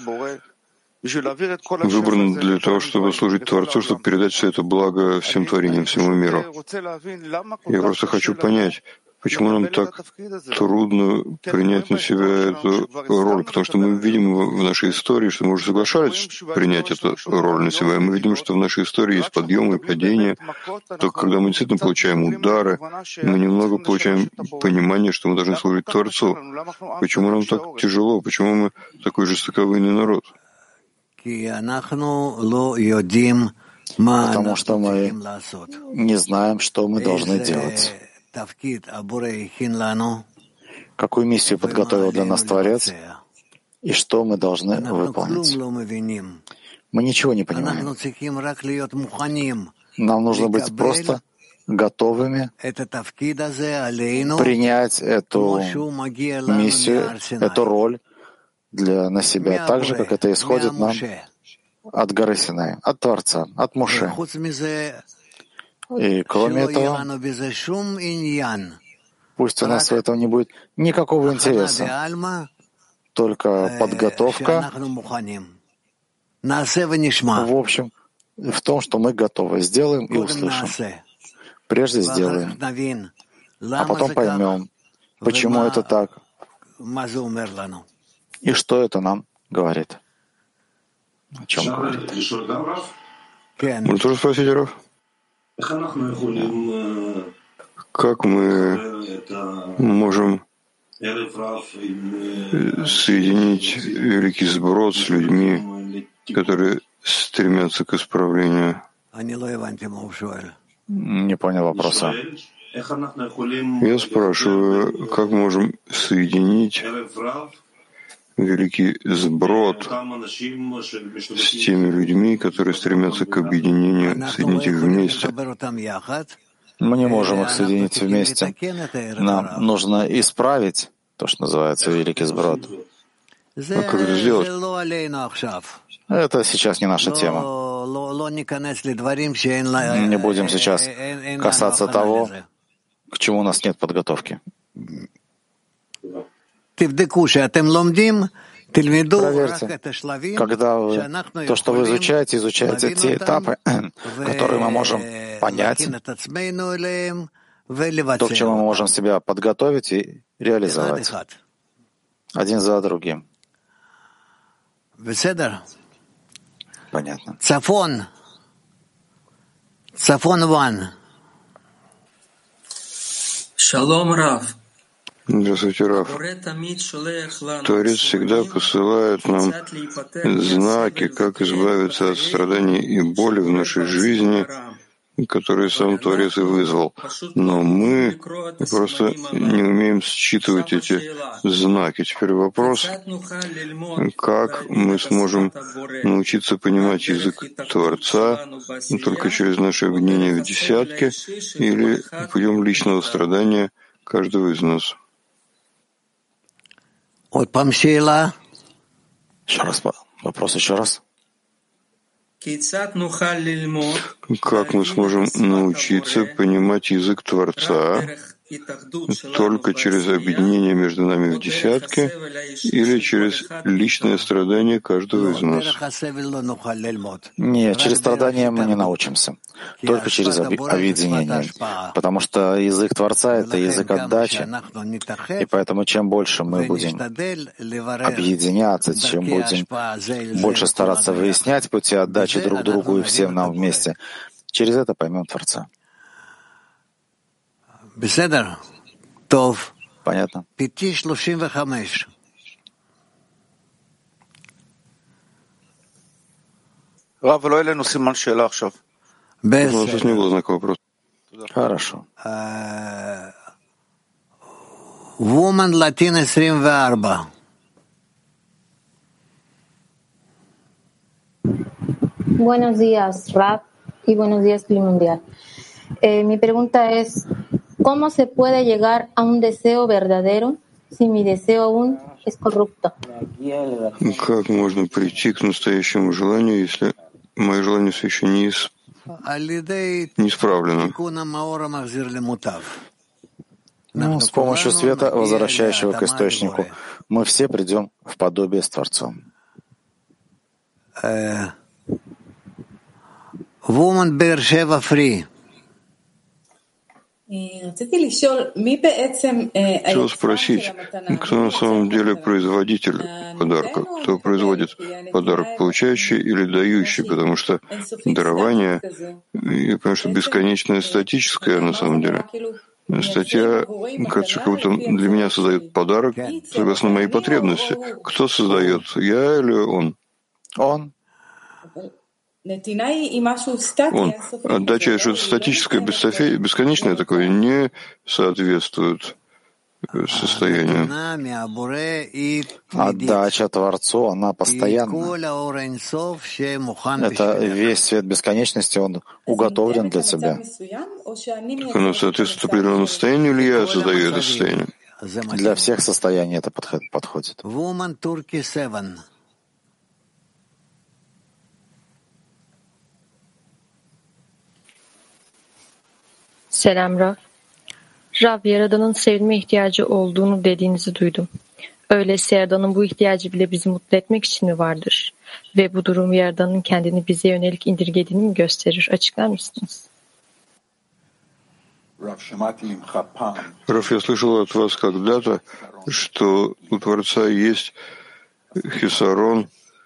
выбран для того, чтобы служить Творцу, чтобы передать все это благо всем творениям, всему миру. Я просто хочу понять, почему нам так трудно принять на себя эту роль, потому что мы видим в нашей истории, что мы уже соглашались принять эту роль на себя, и мы видим, что в нашей истории есть подъемы и падения. Только когда мы действительно получаем удары, мы немного получаем понимание, что мы должны служить Творцу. Почему нам так тяжело? Почему мы такой жестоковыйный народ? Потому что мы не знаем, что мы должны делать. Какую миссию подготовил для нас Творец и что мы должны выполнить. Мы ничего не понимаем. Нам нужно быть просто готовыми принять эту миссию, эту роль для, на себя, так же, как это исходит нам от горы Синай, от Творца, от Моше. И кроме этого, пусть у нас в этом не будет никакого интереса, только подготовка, в общем, в том, что мы готовы. Сделаем и услышим. Прежде сделаем, а потом поймем, почему это так и что это нам говорит. О чем говорит? Вы тоже спросите, Рав? Как мы можем соединить великий сброд с людьми, которые стремятся к исправлению? Не понял вопроса. Я спрашиваю, как можем соединить великий сброд с теми людьми, которые стремятся к объединению, соединить их вместе? Мы не можем их соединить вместе. Нам нужно исправить то, что называется великий сброд. А как это сделать? Это сейчас не наша тема. Не будем сейчас касаться того, к чему у нас нет подготовки. Проверьте, когда вы, то, что вы изучаете, изучаете те этапы, которые мы можем понять, то, к чему мы можем себя подготовить и реализовать. Один за другим. Понятно. Цафон. Цафон ван. Шалом, Рав. Здравствуйте, Рав. Творец всегда посылает нам знаки, как избавиться от страданий и боли в нашей жизни, которые сам Творец и вызвал. Но мы просто не умеем считывать эти знаки. Теперь вопрос, как мы сможем научиться понимать язык Творца только через наше объединение в десятке или путем личного страдания каждого из нас. Еще раз, вопрос еще раз. Как мы сможем научиться понимать язык Творца только через объединение между нами в десятке или через личное страдание каждого из нас? Нет, через страдания мы не научимся. Только через объединение. Потому что язык Творца — это язык отдачи. И поэтому чем больше мы будем объединяться, чем будем больше стараться выяснять пути отдачи друг другу и всем нам вместе, через это поймем Творца. Понятно. У нас здесь не было знака вопроса. Хорошо. Woman Latin двадцать четыре. Buenos días, Raf, y buenos días, Clima Mundial. Eh, mi pregunta es, ¿cómo se puede llegar a un deseo verdadero si mi deseo aún es corrupto? Как можно прийти к настоящему желанию, если мое желание все еще не, исп... не исправлено. Ну, с помощью света, возвращающего к источнику, мы все придем в подобие с Творцом. Woman Beersheba Free. Хотел спросить, кто на самом деле производитель подарка? Кто производит подарок, получающий или дающий? Потому что дарование, я понимаю, что бесконечное статическое на самом деле. Статья, кажется, как будто для меня создает подарок согласно моей потребности. Кто создает, я или он? Он. Он. Отдача что-то статическое, бесконечное такое, не соответствует состоянию. Отдача Творцу, она постоянна. Это весь свет бесконечности, он уготовлен для тебя. Так оно соответствует определенному состоянию, или я создаю это состояние? Для всех состояний это подходит. Selam Rav. Rav, Yaradan'ın sevilme ihtiyacı olduğunu dediğinizi duydum. Öyleyse Yaradan'ın bu ihtiyacı bile bizi mutlu etmek için mi vardır? Ve bu durum Yaradan'ın kendini bize yönelik indirgediğini mi gösterir? Açıklar mısınız? Раф, я слышал от вас когда-то, что у Творца есть хисарон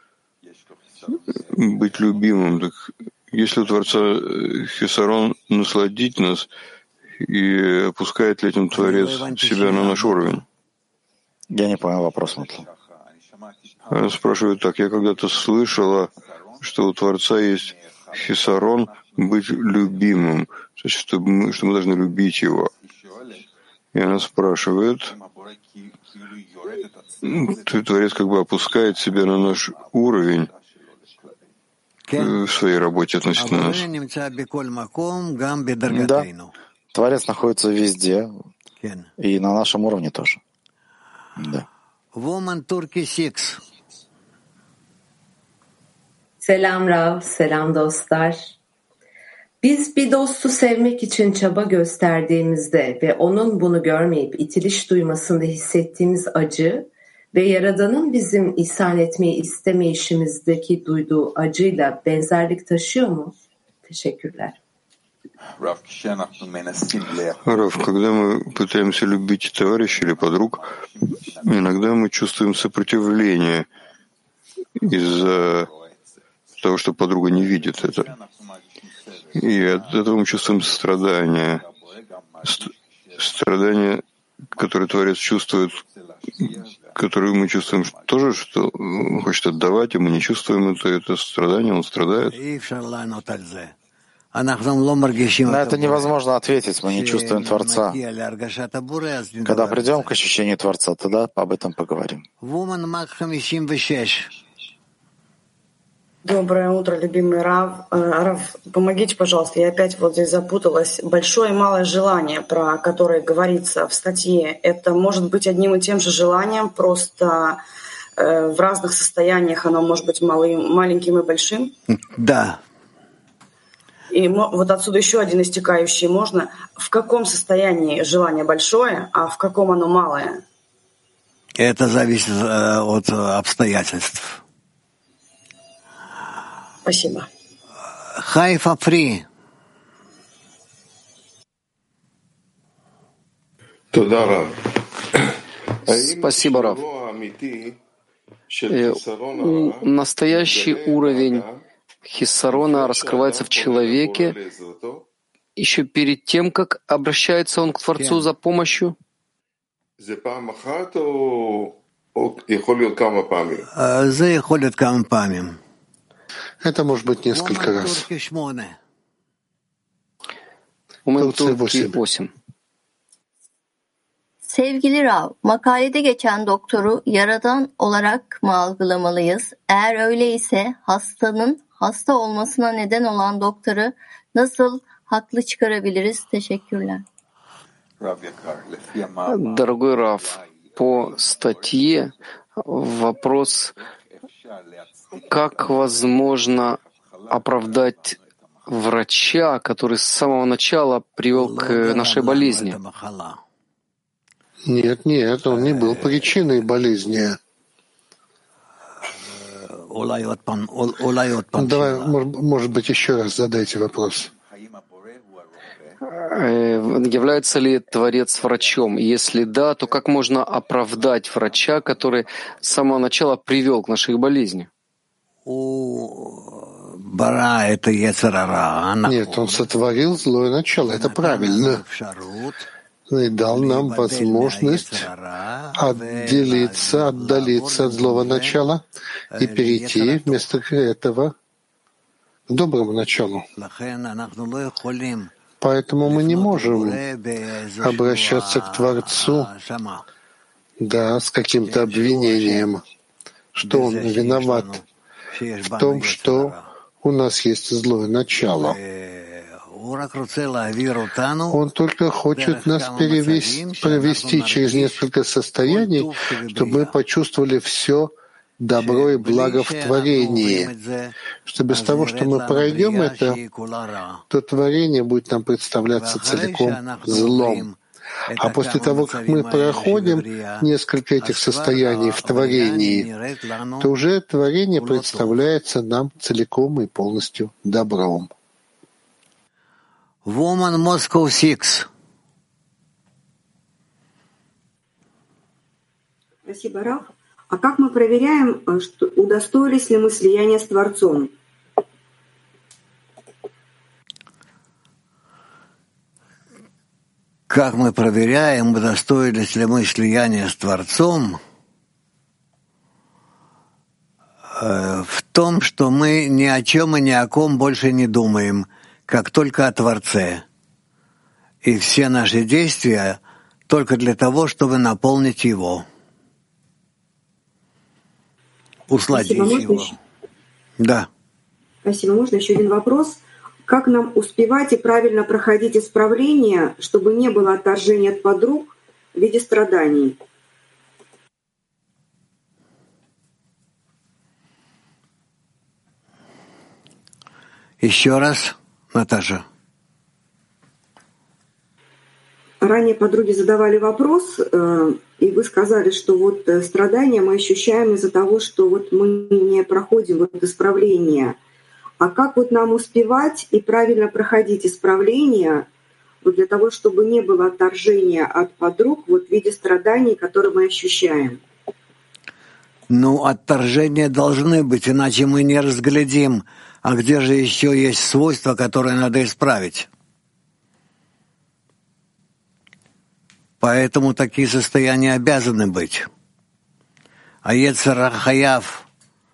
быть любимым. Так если у Творца хисарон насладить нас, и опускает ли этим Творец себя на наш уровень? Я не понял вопрос, Матла. Она спрашивает так. Я когда-то слышала, что у Творца есть хисарон быть любимым, то есть, что мы, что мы должны любить его. И она спрашивает, Творец как бы опускает себя на наш уровень в своей работе относительно нас. Да. Творец находится везде, и на нашем уровне тоже. Да. Selam Rav, selam dostlar. Biz bir dostu sevmek için çaba gösterdiğimizde ve onun bunu görmeyip itiliş duymasında hissettiğimiz acı ve Yaradan'ın bizim ihsan etmeyi istemeyişimizdeki duyduğu acıyla benzerlik taşıyor mu? Teşekkürler. Раф, когда мы пытаемся любить товарища или подруг, иногда мы чувствуем сопротивление из-за того, что подруга не видит это. И от этого мы чувствуем страдания. Страдания, которые Творец чувствует, которые мы чувствуем тоже, что он хочет отдавать, и мы не чувствуем это, это страдание, он страдает. На это невозможно ответить, мы не чувствуем Творца. Когда придем к ощущению Творца, тогда об этом поговорим. Доброе утро, любимый Рав. Рав, помогите, пожалуйста, я опять вот здесь запуталась. Большое и малое желание, про которое говорится в статье, это может быть одним и тем же желанием, просто э, в разных состояниях оно может быть малым, маленьким и большим? Да. И вот отсюда еще один истекающий можно. В каком состоянии желание большое, а в каком оно малое? Это зависит э, от обстоятельств. Спасибо. Хайфа фри. Спасибо, Рав. Настоящий уровень хиссарона раскрывается в человеке еще перед тем, как обращается он к Творцу за помощью? Это может быть несколько раз. восемь. Sevgili Rav, makalede geçen doktoru Yaradan olarak mı algılamalıyız? Eğer öyleyse hastanın hasta olmasına neden olan doktoru nasıl haklı çıkarabiliriz? Teşekkürler. Дорогой Рав, по статье вопрос, как возможно оправдать врача, который с самого начала привел к нашей болезни. Нет, нет, он не был причиной болезни. Давай, может, может быть, еще раз задайте вопрос. Является ли Творец врачом? Если да, то как можно оправдать врача, который с самого начала привел к нашей болезни? Нет, он сотворил злое начало, это правильно. И дал нам возможность отделиться, отдалиться от злого начала и перейти вместо этого к доброму началу. Поэтому мы не можем обращаться к Творцу, да, с каким-то обвинением, что он виноват в том, что у нас есть злое начало. Он только хочет нас перевести, провести через несколько состояний, чтобы мы почувствовали все добро и благо в творении, что без того, что мы пройдем это, то творение будет нам представляться целиком злом. А после того, как мы проходим несколько этих состояний в творении, то уже творение представляется нам целиком и полностью добром. Woman Moscow six. Спасибо, Раф. А как мы проверяем, что удостоились ли мы слияния с Творцом? Как мы проверяем, удостоились ли мы слияния с Творцом? В том, что мы ни о чем и ни о ком больше не думаем, как только о Творце. И все наши действия только для того, чтобы наполнить Его. Усладить Его. Еще? Да. Спасибо. Можно еще один вопрос? Как нам успевать и правильно проходить исправления, чтобы не было отторжения от подруг в виде страданий? Еще раз, Наташа. Ранее подруги задавали вопрос, и вы сказали, что вот страдания мы ощущаем из-за того, что вот мы не проходим вот исправления. А как вот нам успевать и правильно проходить исправления вот для того, чтобы не было отторжения от подруг вот в виде страданий, которые мы ощущаем? Ну, отторжения должны быть, иначе мы не разглядим, а где же еще есть свойства, которые надо исправить. Поэтому такие состояния обязаны быть. А Йецер ха-Хаяв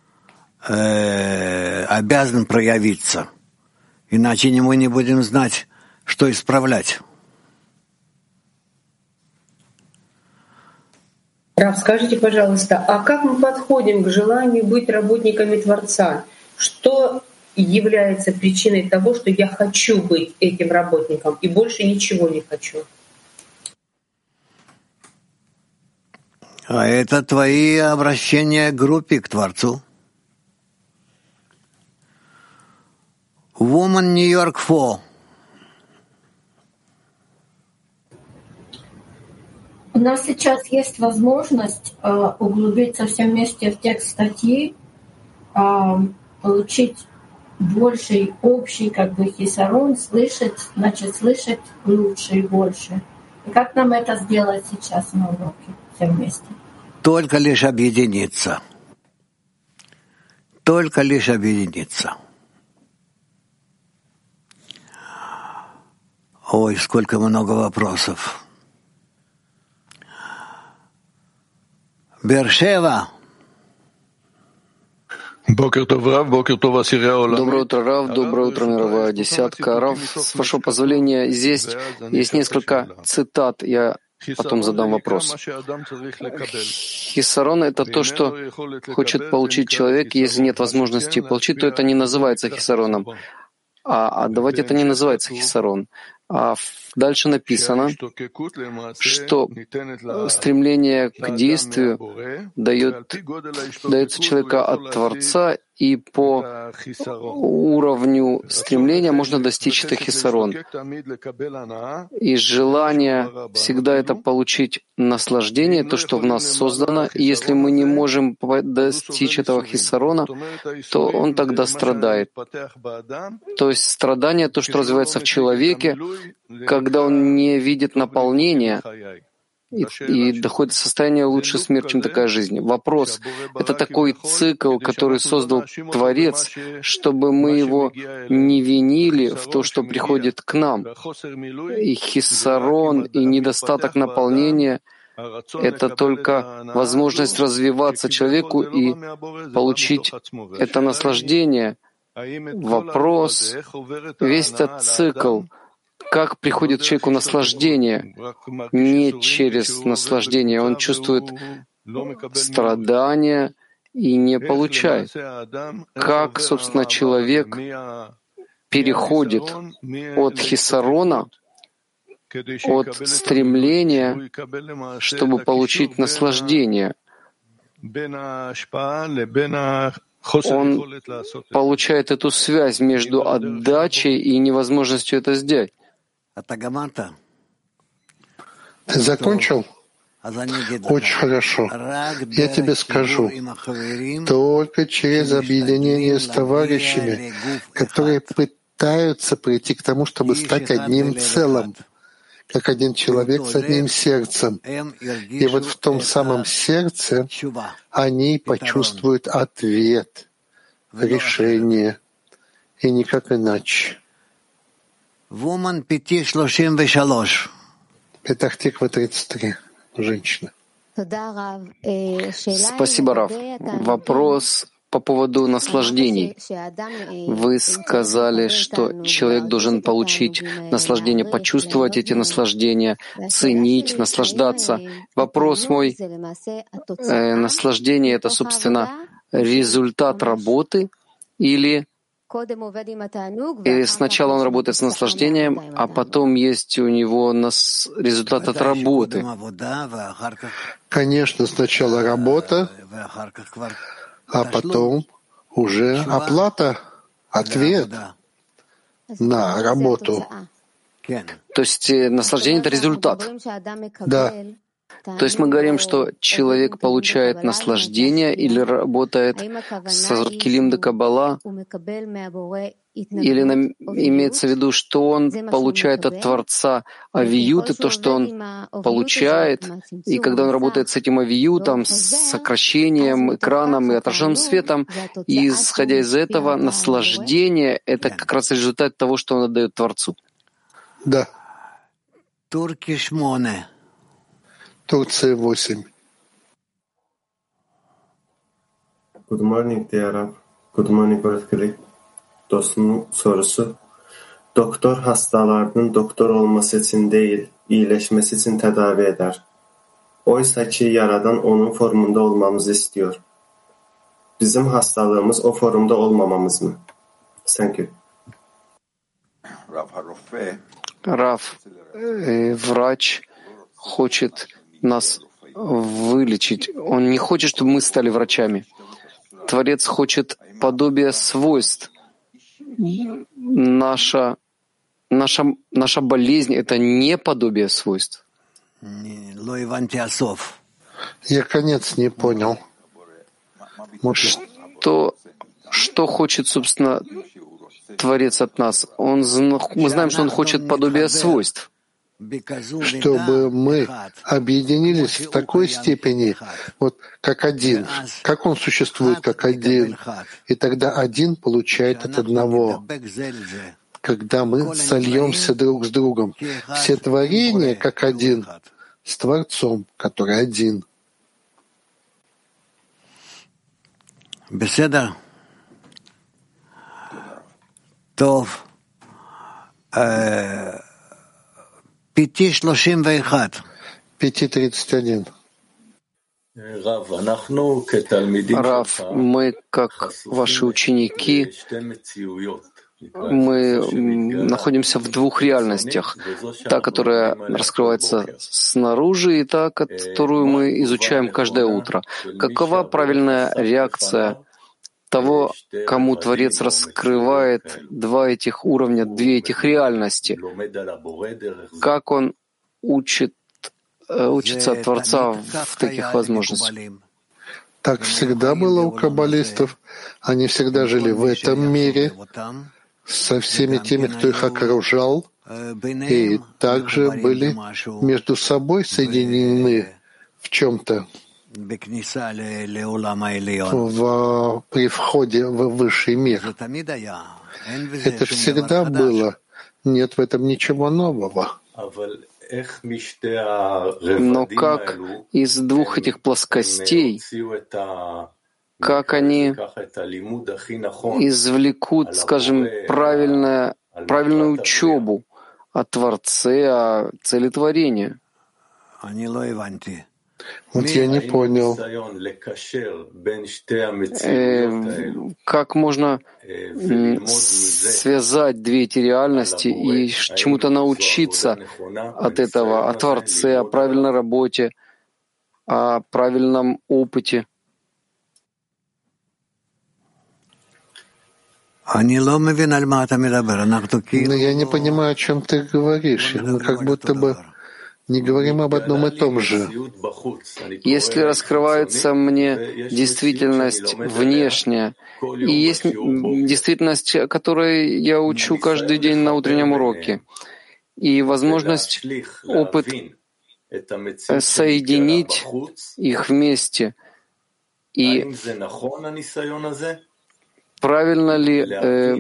э, обязан проявиться, иначе мы не будем знать, что исправлять. Рав, скажите, пожалуйста, а как мы подходим к желанию быть работниками Творца? Что является причиной того, что я хочу быть этим работником и больше ничего не хочу? А это твои обращения к группе, к Творцу. Woman New York four. У нас сейчас есть возможность э, углубиться все вместе в текст статьи, э, получить больший общий как бы хисарон, слышать, значит, слышать лучше и больше. И как нам это сделать сейчас на уроке все вместе? Только лишь объединиться. Только лишь объединиться. Ой, сколько много вопросов. Бершева. Доброе утро, Рав. Доброе утро, мировая десятка. Рав, с вашего позволения, здесь есть несколько цитат. Я потом задам вопрос. Хисарон — это то, что хочет получить человек. Если нет возможности получить, то это не называется хисароном. А отдавать это не называется хисарон. А дальше написано, что стремление к действию дает, дается человеку от Творца, и по уровню стремления можно достичь это хисарон. И желание всегда это получить наслаждение, то, что в нас создано. И если мы не можем достичь этого хисарона, то он тогда страдает. То есть страдание — то, что развивается в человеке, когда он не видит наполнения, И, и доходит до состояния лучше смерть, чем такая жизнь. Вопрос — это такой цикл, который создал Творец, чтобы мы его не винили в то, что приходит к нам. И хиссарон, и недостаток наполнения — это только возможность развиваться человеку и получить это наслаждение. Вопрос — весь этот цикл, как приходит человеку наслаждение, не через наслаждение. Он чувствует страдания и не получает. Как, собственно, человек переходит от хисарона, от стремления, чтобы получить наслаждение. Он получает эту связь между отдачей и невозможностью это сделать. Ты закончил? Очень хорошо. Я тебе скажу, только через объединение с товарищами, которые пытаются прийти к тому, чтобы стать одним целым, как один человек с одним сердцем. И вот в том самом сердце они почувствуют ответ, решение, и никак иначе. Петах-Тиква тридцать три. Женщина. Спасибо, Рав. Вопрос по поводу наслаждений. Вы сказали, что человек должен получить наслаждение, почувствовать эти наслаждения, ценить, наслаждаться. Вопрос мой, э, наслаждение — это, собственно, результат работы или И сначала он работает с наслаждением, а потом есть у него нас... результат от работы. Конечно, сначала работа, а потом уже оплата, ответ на работу. То есть наслаждение — это результат. Да. То есть мы говорим, что человек получает наслаждение или работает с Килим де Каббала, или нам имеется в виду, что он получает от Творца авиют, и то, что он получает, и когда он работает с этим авиютом, с сокращением, экраном и отраженным светом, и исходя из этого, наслаждение — это как раз результат того, что он отдает Творцу. Да. Турция восемь. Good morning, dear Rab. Good morning, Berkeley. Dostumun sorusu. Doktor hastalarının doktor olması için değil, iyileşmesi için tedavi eder. Oysa ki Yaradan onun formunda olmamızı istiyor. Bizim hastalığımız o formda olmamamız mı? Thank you. Рав, э, врач хочет нас вылечить. Он не хочет, чтобы мы стали врачами. Творец хочет подобия свойств. Наша, наша, наша болезнь — это не подобие свойств. Я конец не понял. Что, что хочет, собственно, Творец от нас? Он, мы знаем, что Он хочет подобия свойств. Чтобы мы объединились в такой степени, вот как один, как он существует как один, и тогда один получает от одного. Когда мы сольемся друг с другом, все творения как один, с Творцом, который один. Беседа. Тов. Пяти шлошим вейхат. Пяти тридцать один. Рав, мы, как ваши ученики, мы находимся в двух реальностях. Та, которая раскрывается снаружи, и та, которую мы изучаем каждое утро. Какова правильная реакция того, кому Творец раскрывает два этих уровня, две этих реальности, как он учит, учится от Творца в таких возможностях. Так всегда было у каббалистов. Они всегда жили в этом мире со всеми теми, кто их окружал, и также были между собой соединены в чем-то в, при входе в высший мир. Это всегда было. Нет в этом ничего нового. Но как из двух этих плоскостей, как они извлекут, скажем, правильное, правильную учебу о Творце, о цели творения? Вот я не понял. Э, как можно связать две эти реальности и чему-то научиться от этого, о Творце, о правильной работе, о правильном опыте? Но я не понимаю, о чем ты говоришь. Мы как будто бы не говорим об одном и том же. Если раскрывается мне действительность внешняя, и есть действительность, которой я учу каждый день на утреннем уроке, и возможность, опыт соединить их вместе, и правильно ли э,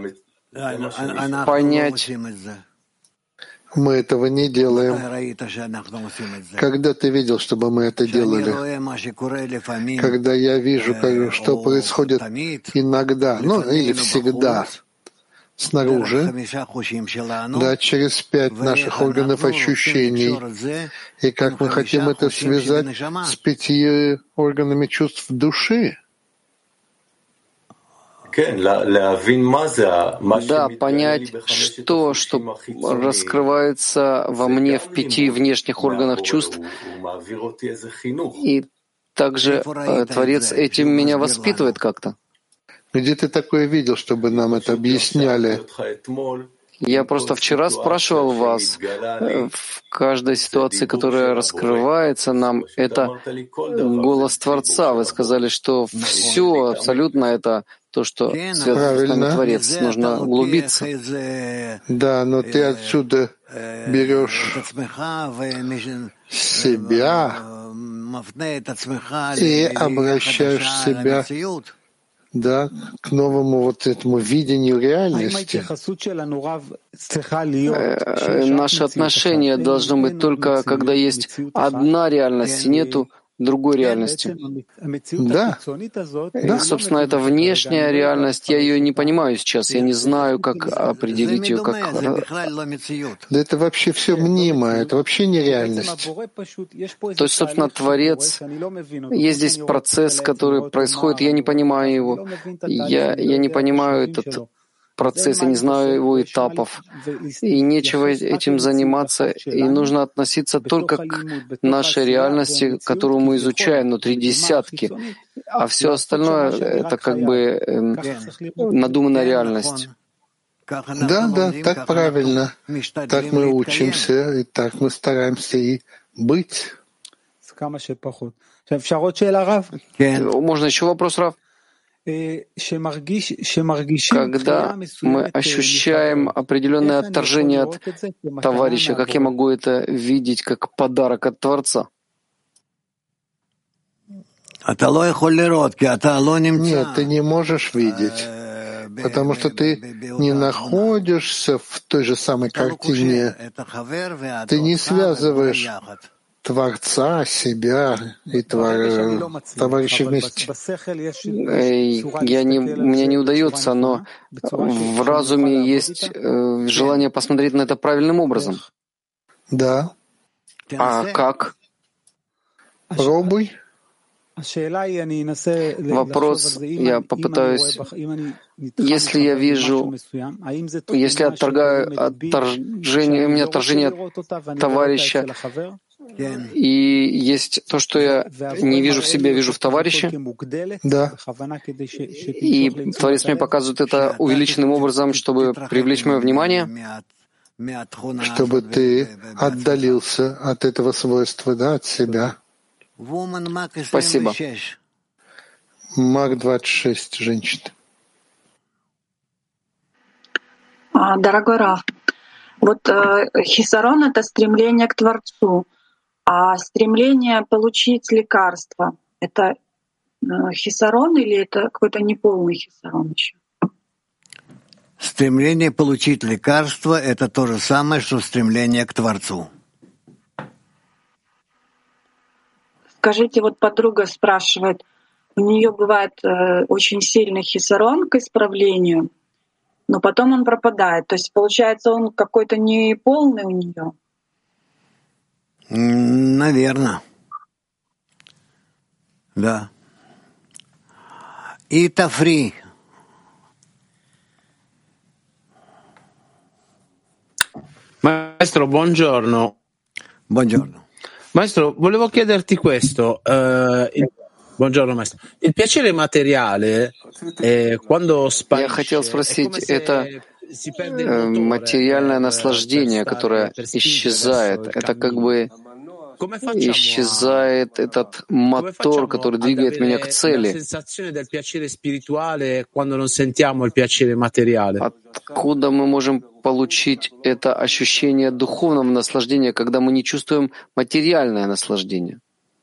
понять? Мы этого не делаем. Когда ты видел, чтобы мы это делали? Когда я вижу, что происходит иногда, ну или всегда, снаружи, да, через пять наших органов ощущений, и как мы хотим это связать с пятью органами чувств души. Да, понять, что, что раскрывается во мне в пяти внешних органах чувств, и также э, Творец этим меня воспитывает как-то. Где ты такое видел, чтобы нам это объясняли? Я просто вчера спрашивал вас, в каждой ситуации, которая раскрывается нам, это голос Творца. Вы сказали, что все абсолютно это то, что связано с нами Творец. Нужно углубиться. Да, но ты отсюда берешь себя и обращаешь себя, да, к новому вот этому видению реальности. Наше отношение должно быть только, когда есть одна реальность, и нету другой реальности. Да. Да, собственно, это внешняя реальность, я ее не понимаю сейчас, я не знаю, как определить ее как... Да это вообще все мнимо, это вообще не реальность. То есть, собственно, Творец, есть здесь процесс, который происходит, я не понимаю его, я, я не понимаю этот процесс, я не знаю его этапов, и нечего этим заниматься, и нужно относиться только к нашей реальности, которую мы изучаем внутри десятки, а все остальное — это как бы э, надуманная реальность. Да, да, так правильно. Так мы учимся, и так мы стараемся и быть. Можно еще вопрос, Рав? Когда мы ощущаем определенное отторжение от товарища, как я могу это видеть как подарок от Творца? Нет, ты не можешь видеть, потому что ты не находишься в той же самой картине. Ты не связываешь Творца, себя и твор... товарища вместе. Я не, мне не удается, но в разуме есть э, желание посмотреть на это правильным образом. Да. А как? Пробуй. Вопрос, я попытаюсь, если я вижу, если отторгаю отторжение, у меня отторжение от товарища, И есть то, что я не вижу в себе, вижу в товарище. Да. И Творец мне показывает это увеличенным образом, чтобы привлечь мое внимание. Чтобы ты отдалился от этого свойства, да, от себя. Спасибо. Мак двадцать шесть, женщина. Дорогой Рав, вот э, хисарон — это стремление к Творцу, а стремление получить лекарство — это э, хисарон или это какой-то неполный хисарон еще? Стремление получить лекарство — это то же самое, что стремление к Творцу. Скажите, вот подруга спрашивает, у нее бывает э, очень сильный хисарон к исправлению, но потом он пропадает. То есть, получается, он какой-то неполный у нее? Наверное. Да. И тафри. Maestro, buongiorno. Buongiorno. Maestro, volevo chiederti questo. Eh, il... Buongiorno, maestro. Il piacere materiale, eh, quando sparisce, Я хотел спросить, это э, материальное наслаждение, которое исчезает, это как бы исчезает этот мотор, который двигает меня к цели. Откуда мы можем получить это ощущение духовного наслаждения, когда мы не чувствуем материальное наслаждение?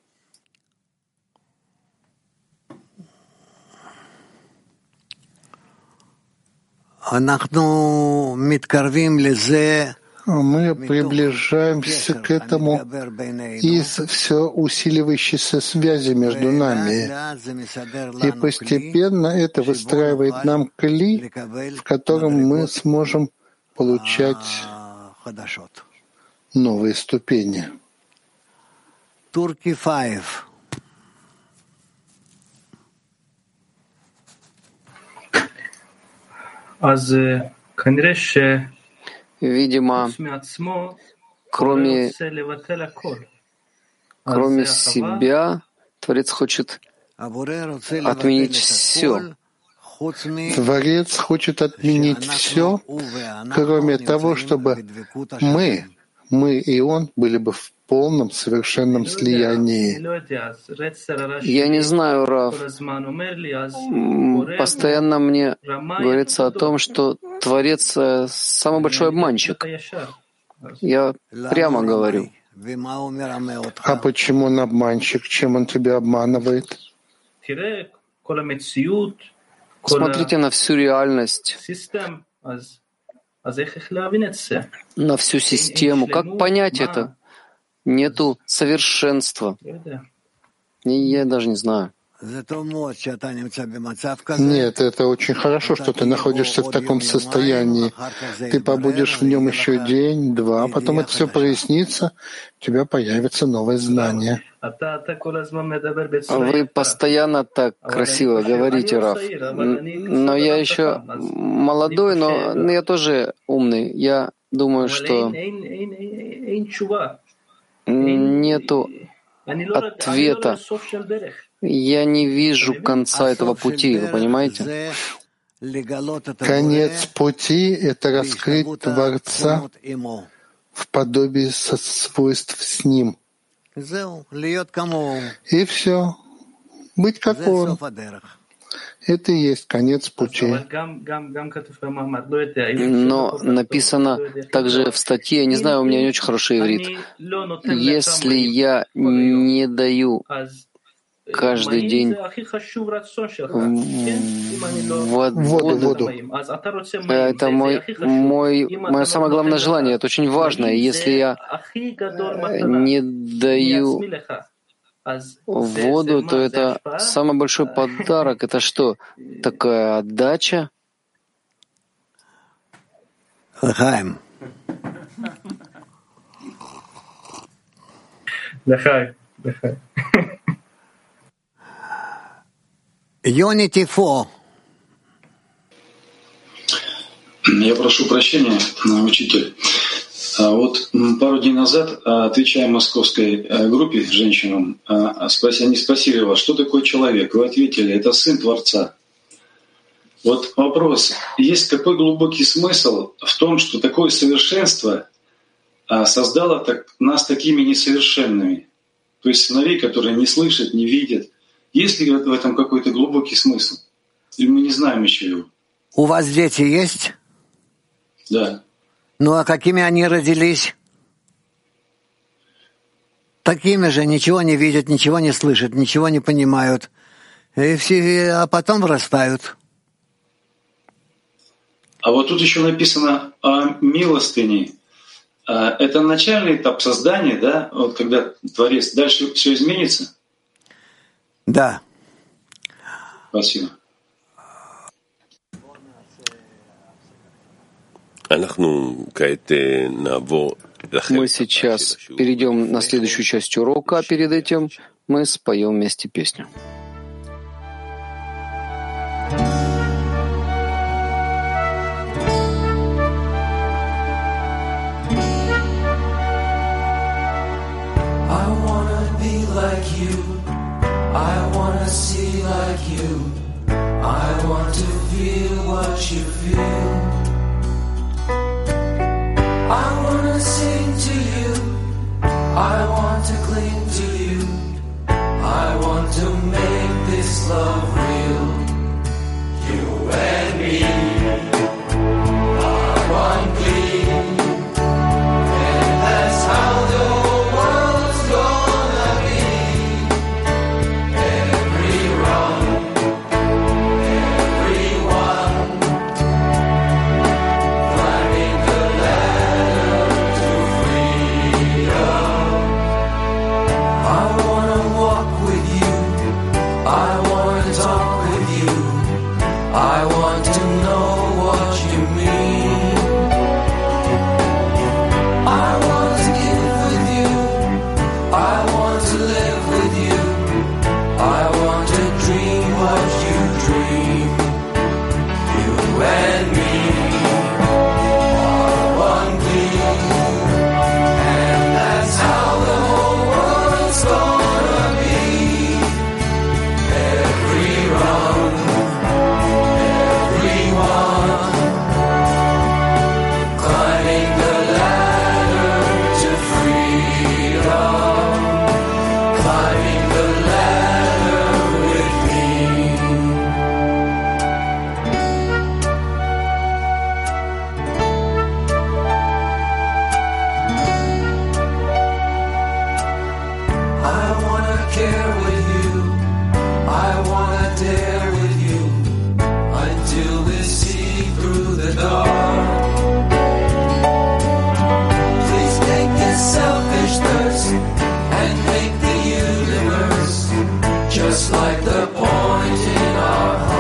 Мы приближаемся к этому из все усиливающейся связи между нами. И постепенно это выстраивает нам кли, в котором мы сможем получать новые ступени. Турки пять. Видимо, кроме, кроме себя, Творец хочет отменить все. Творец хочет отменить все, кроме того, чтобы мы, мы и Он были бы в полном, совершенном слиянии. Я не знаю, Рав. Постоянно мне говорится о том, что Творец — самый большой обманщик. Я прямо говорю. А почему он обманщик? Чем он тебя обманывает? Посмотрите на всю реальность, на всю систему. Как понять это? Нету совершенства. Я даже не знаю. Нет, это очень хорошо, что ты находишься в таком состоянии. Ты побудешь в нем еще день, два, потом это все прояснится, у тебя появятся новые знания. Вы постоянно так красиво говорите, Рав. Но я еще молодой, но я тоже умный. Я думаю, что нету ответа. Я не вижу конца этого пути, вы понимаете? Конец пути — это раскрыть Творца в подобии свойств с Ним. И все. Быть как Он. Это и есть конец пути. Но написано также в статье, я не знаю, у меня не очень хороший иврит. Если я не даю каждый день воду, воду. Это мой, мой, мое самое главное желание, это очень важно. И если я не даю воду, то это самый большой подарок. Это что, такая отдача? Лахаим. Лахаим. Лахаим. Unity four. Я прошу прощения, учитель. Вот пару дней назад, отвечая московской группе, женщинам, они спросили вас, что такое человек? Вы ответили, это сын Творца. Вот вопрос, есть какой глубокий смысл в том, что такое совершенство создало так, нас такими несовершенными? То есть сыновей, которые не слышат, не видят. Есть ли в этом какой-то глубокий смысл? Или мы не знаем еще его? У вас дети есть? Да. Ну а какими они родились? Такими же, ничего не видят, ничего не слышат, ничего не понимают. И все, а потом вырастают. А вот тут еще написано о милостыне. Это начальный этап создания, да? Вот когда Творец, дальше все изменится? Да. Спасибо. Мы сейчас перейдем на следующую часть урока, а перед этим мы споем вместе песню. I wanna sing to you, I want to cling to you, I want to make this love real. You and me are one clean, and that's how the world's gonna be. Every wrong, everyone, climbing the ladder to freedom. I wanna walk with you, I wanna talk with you, I want to know what you mean. I want to give with you, I want to live with you, I want to dream what you dream. You and me are one clean, and that's how the whole world's gonna be. Every wrong, everyone, climbing the ladder to freedom, climbing the ladder with me. I wanna care with you, I wanna dare with you, until we see through the dark. Please take this selfish thirst and make the universe just like the point in our heart.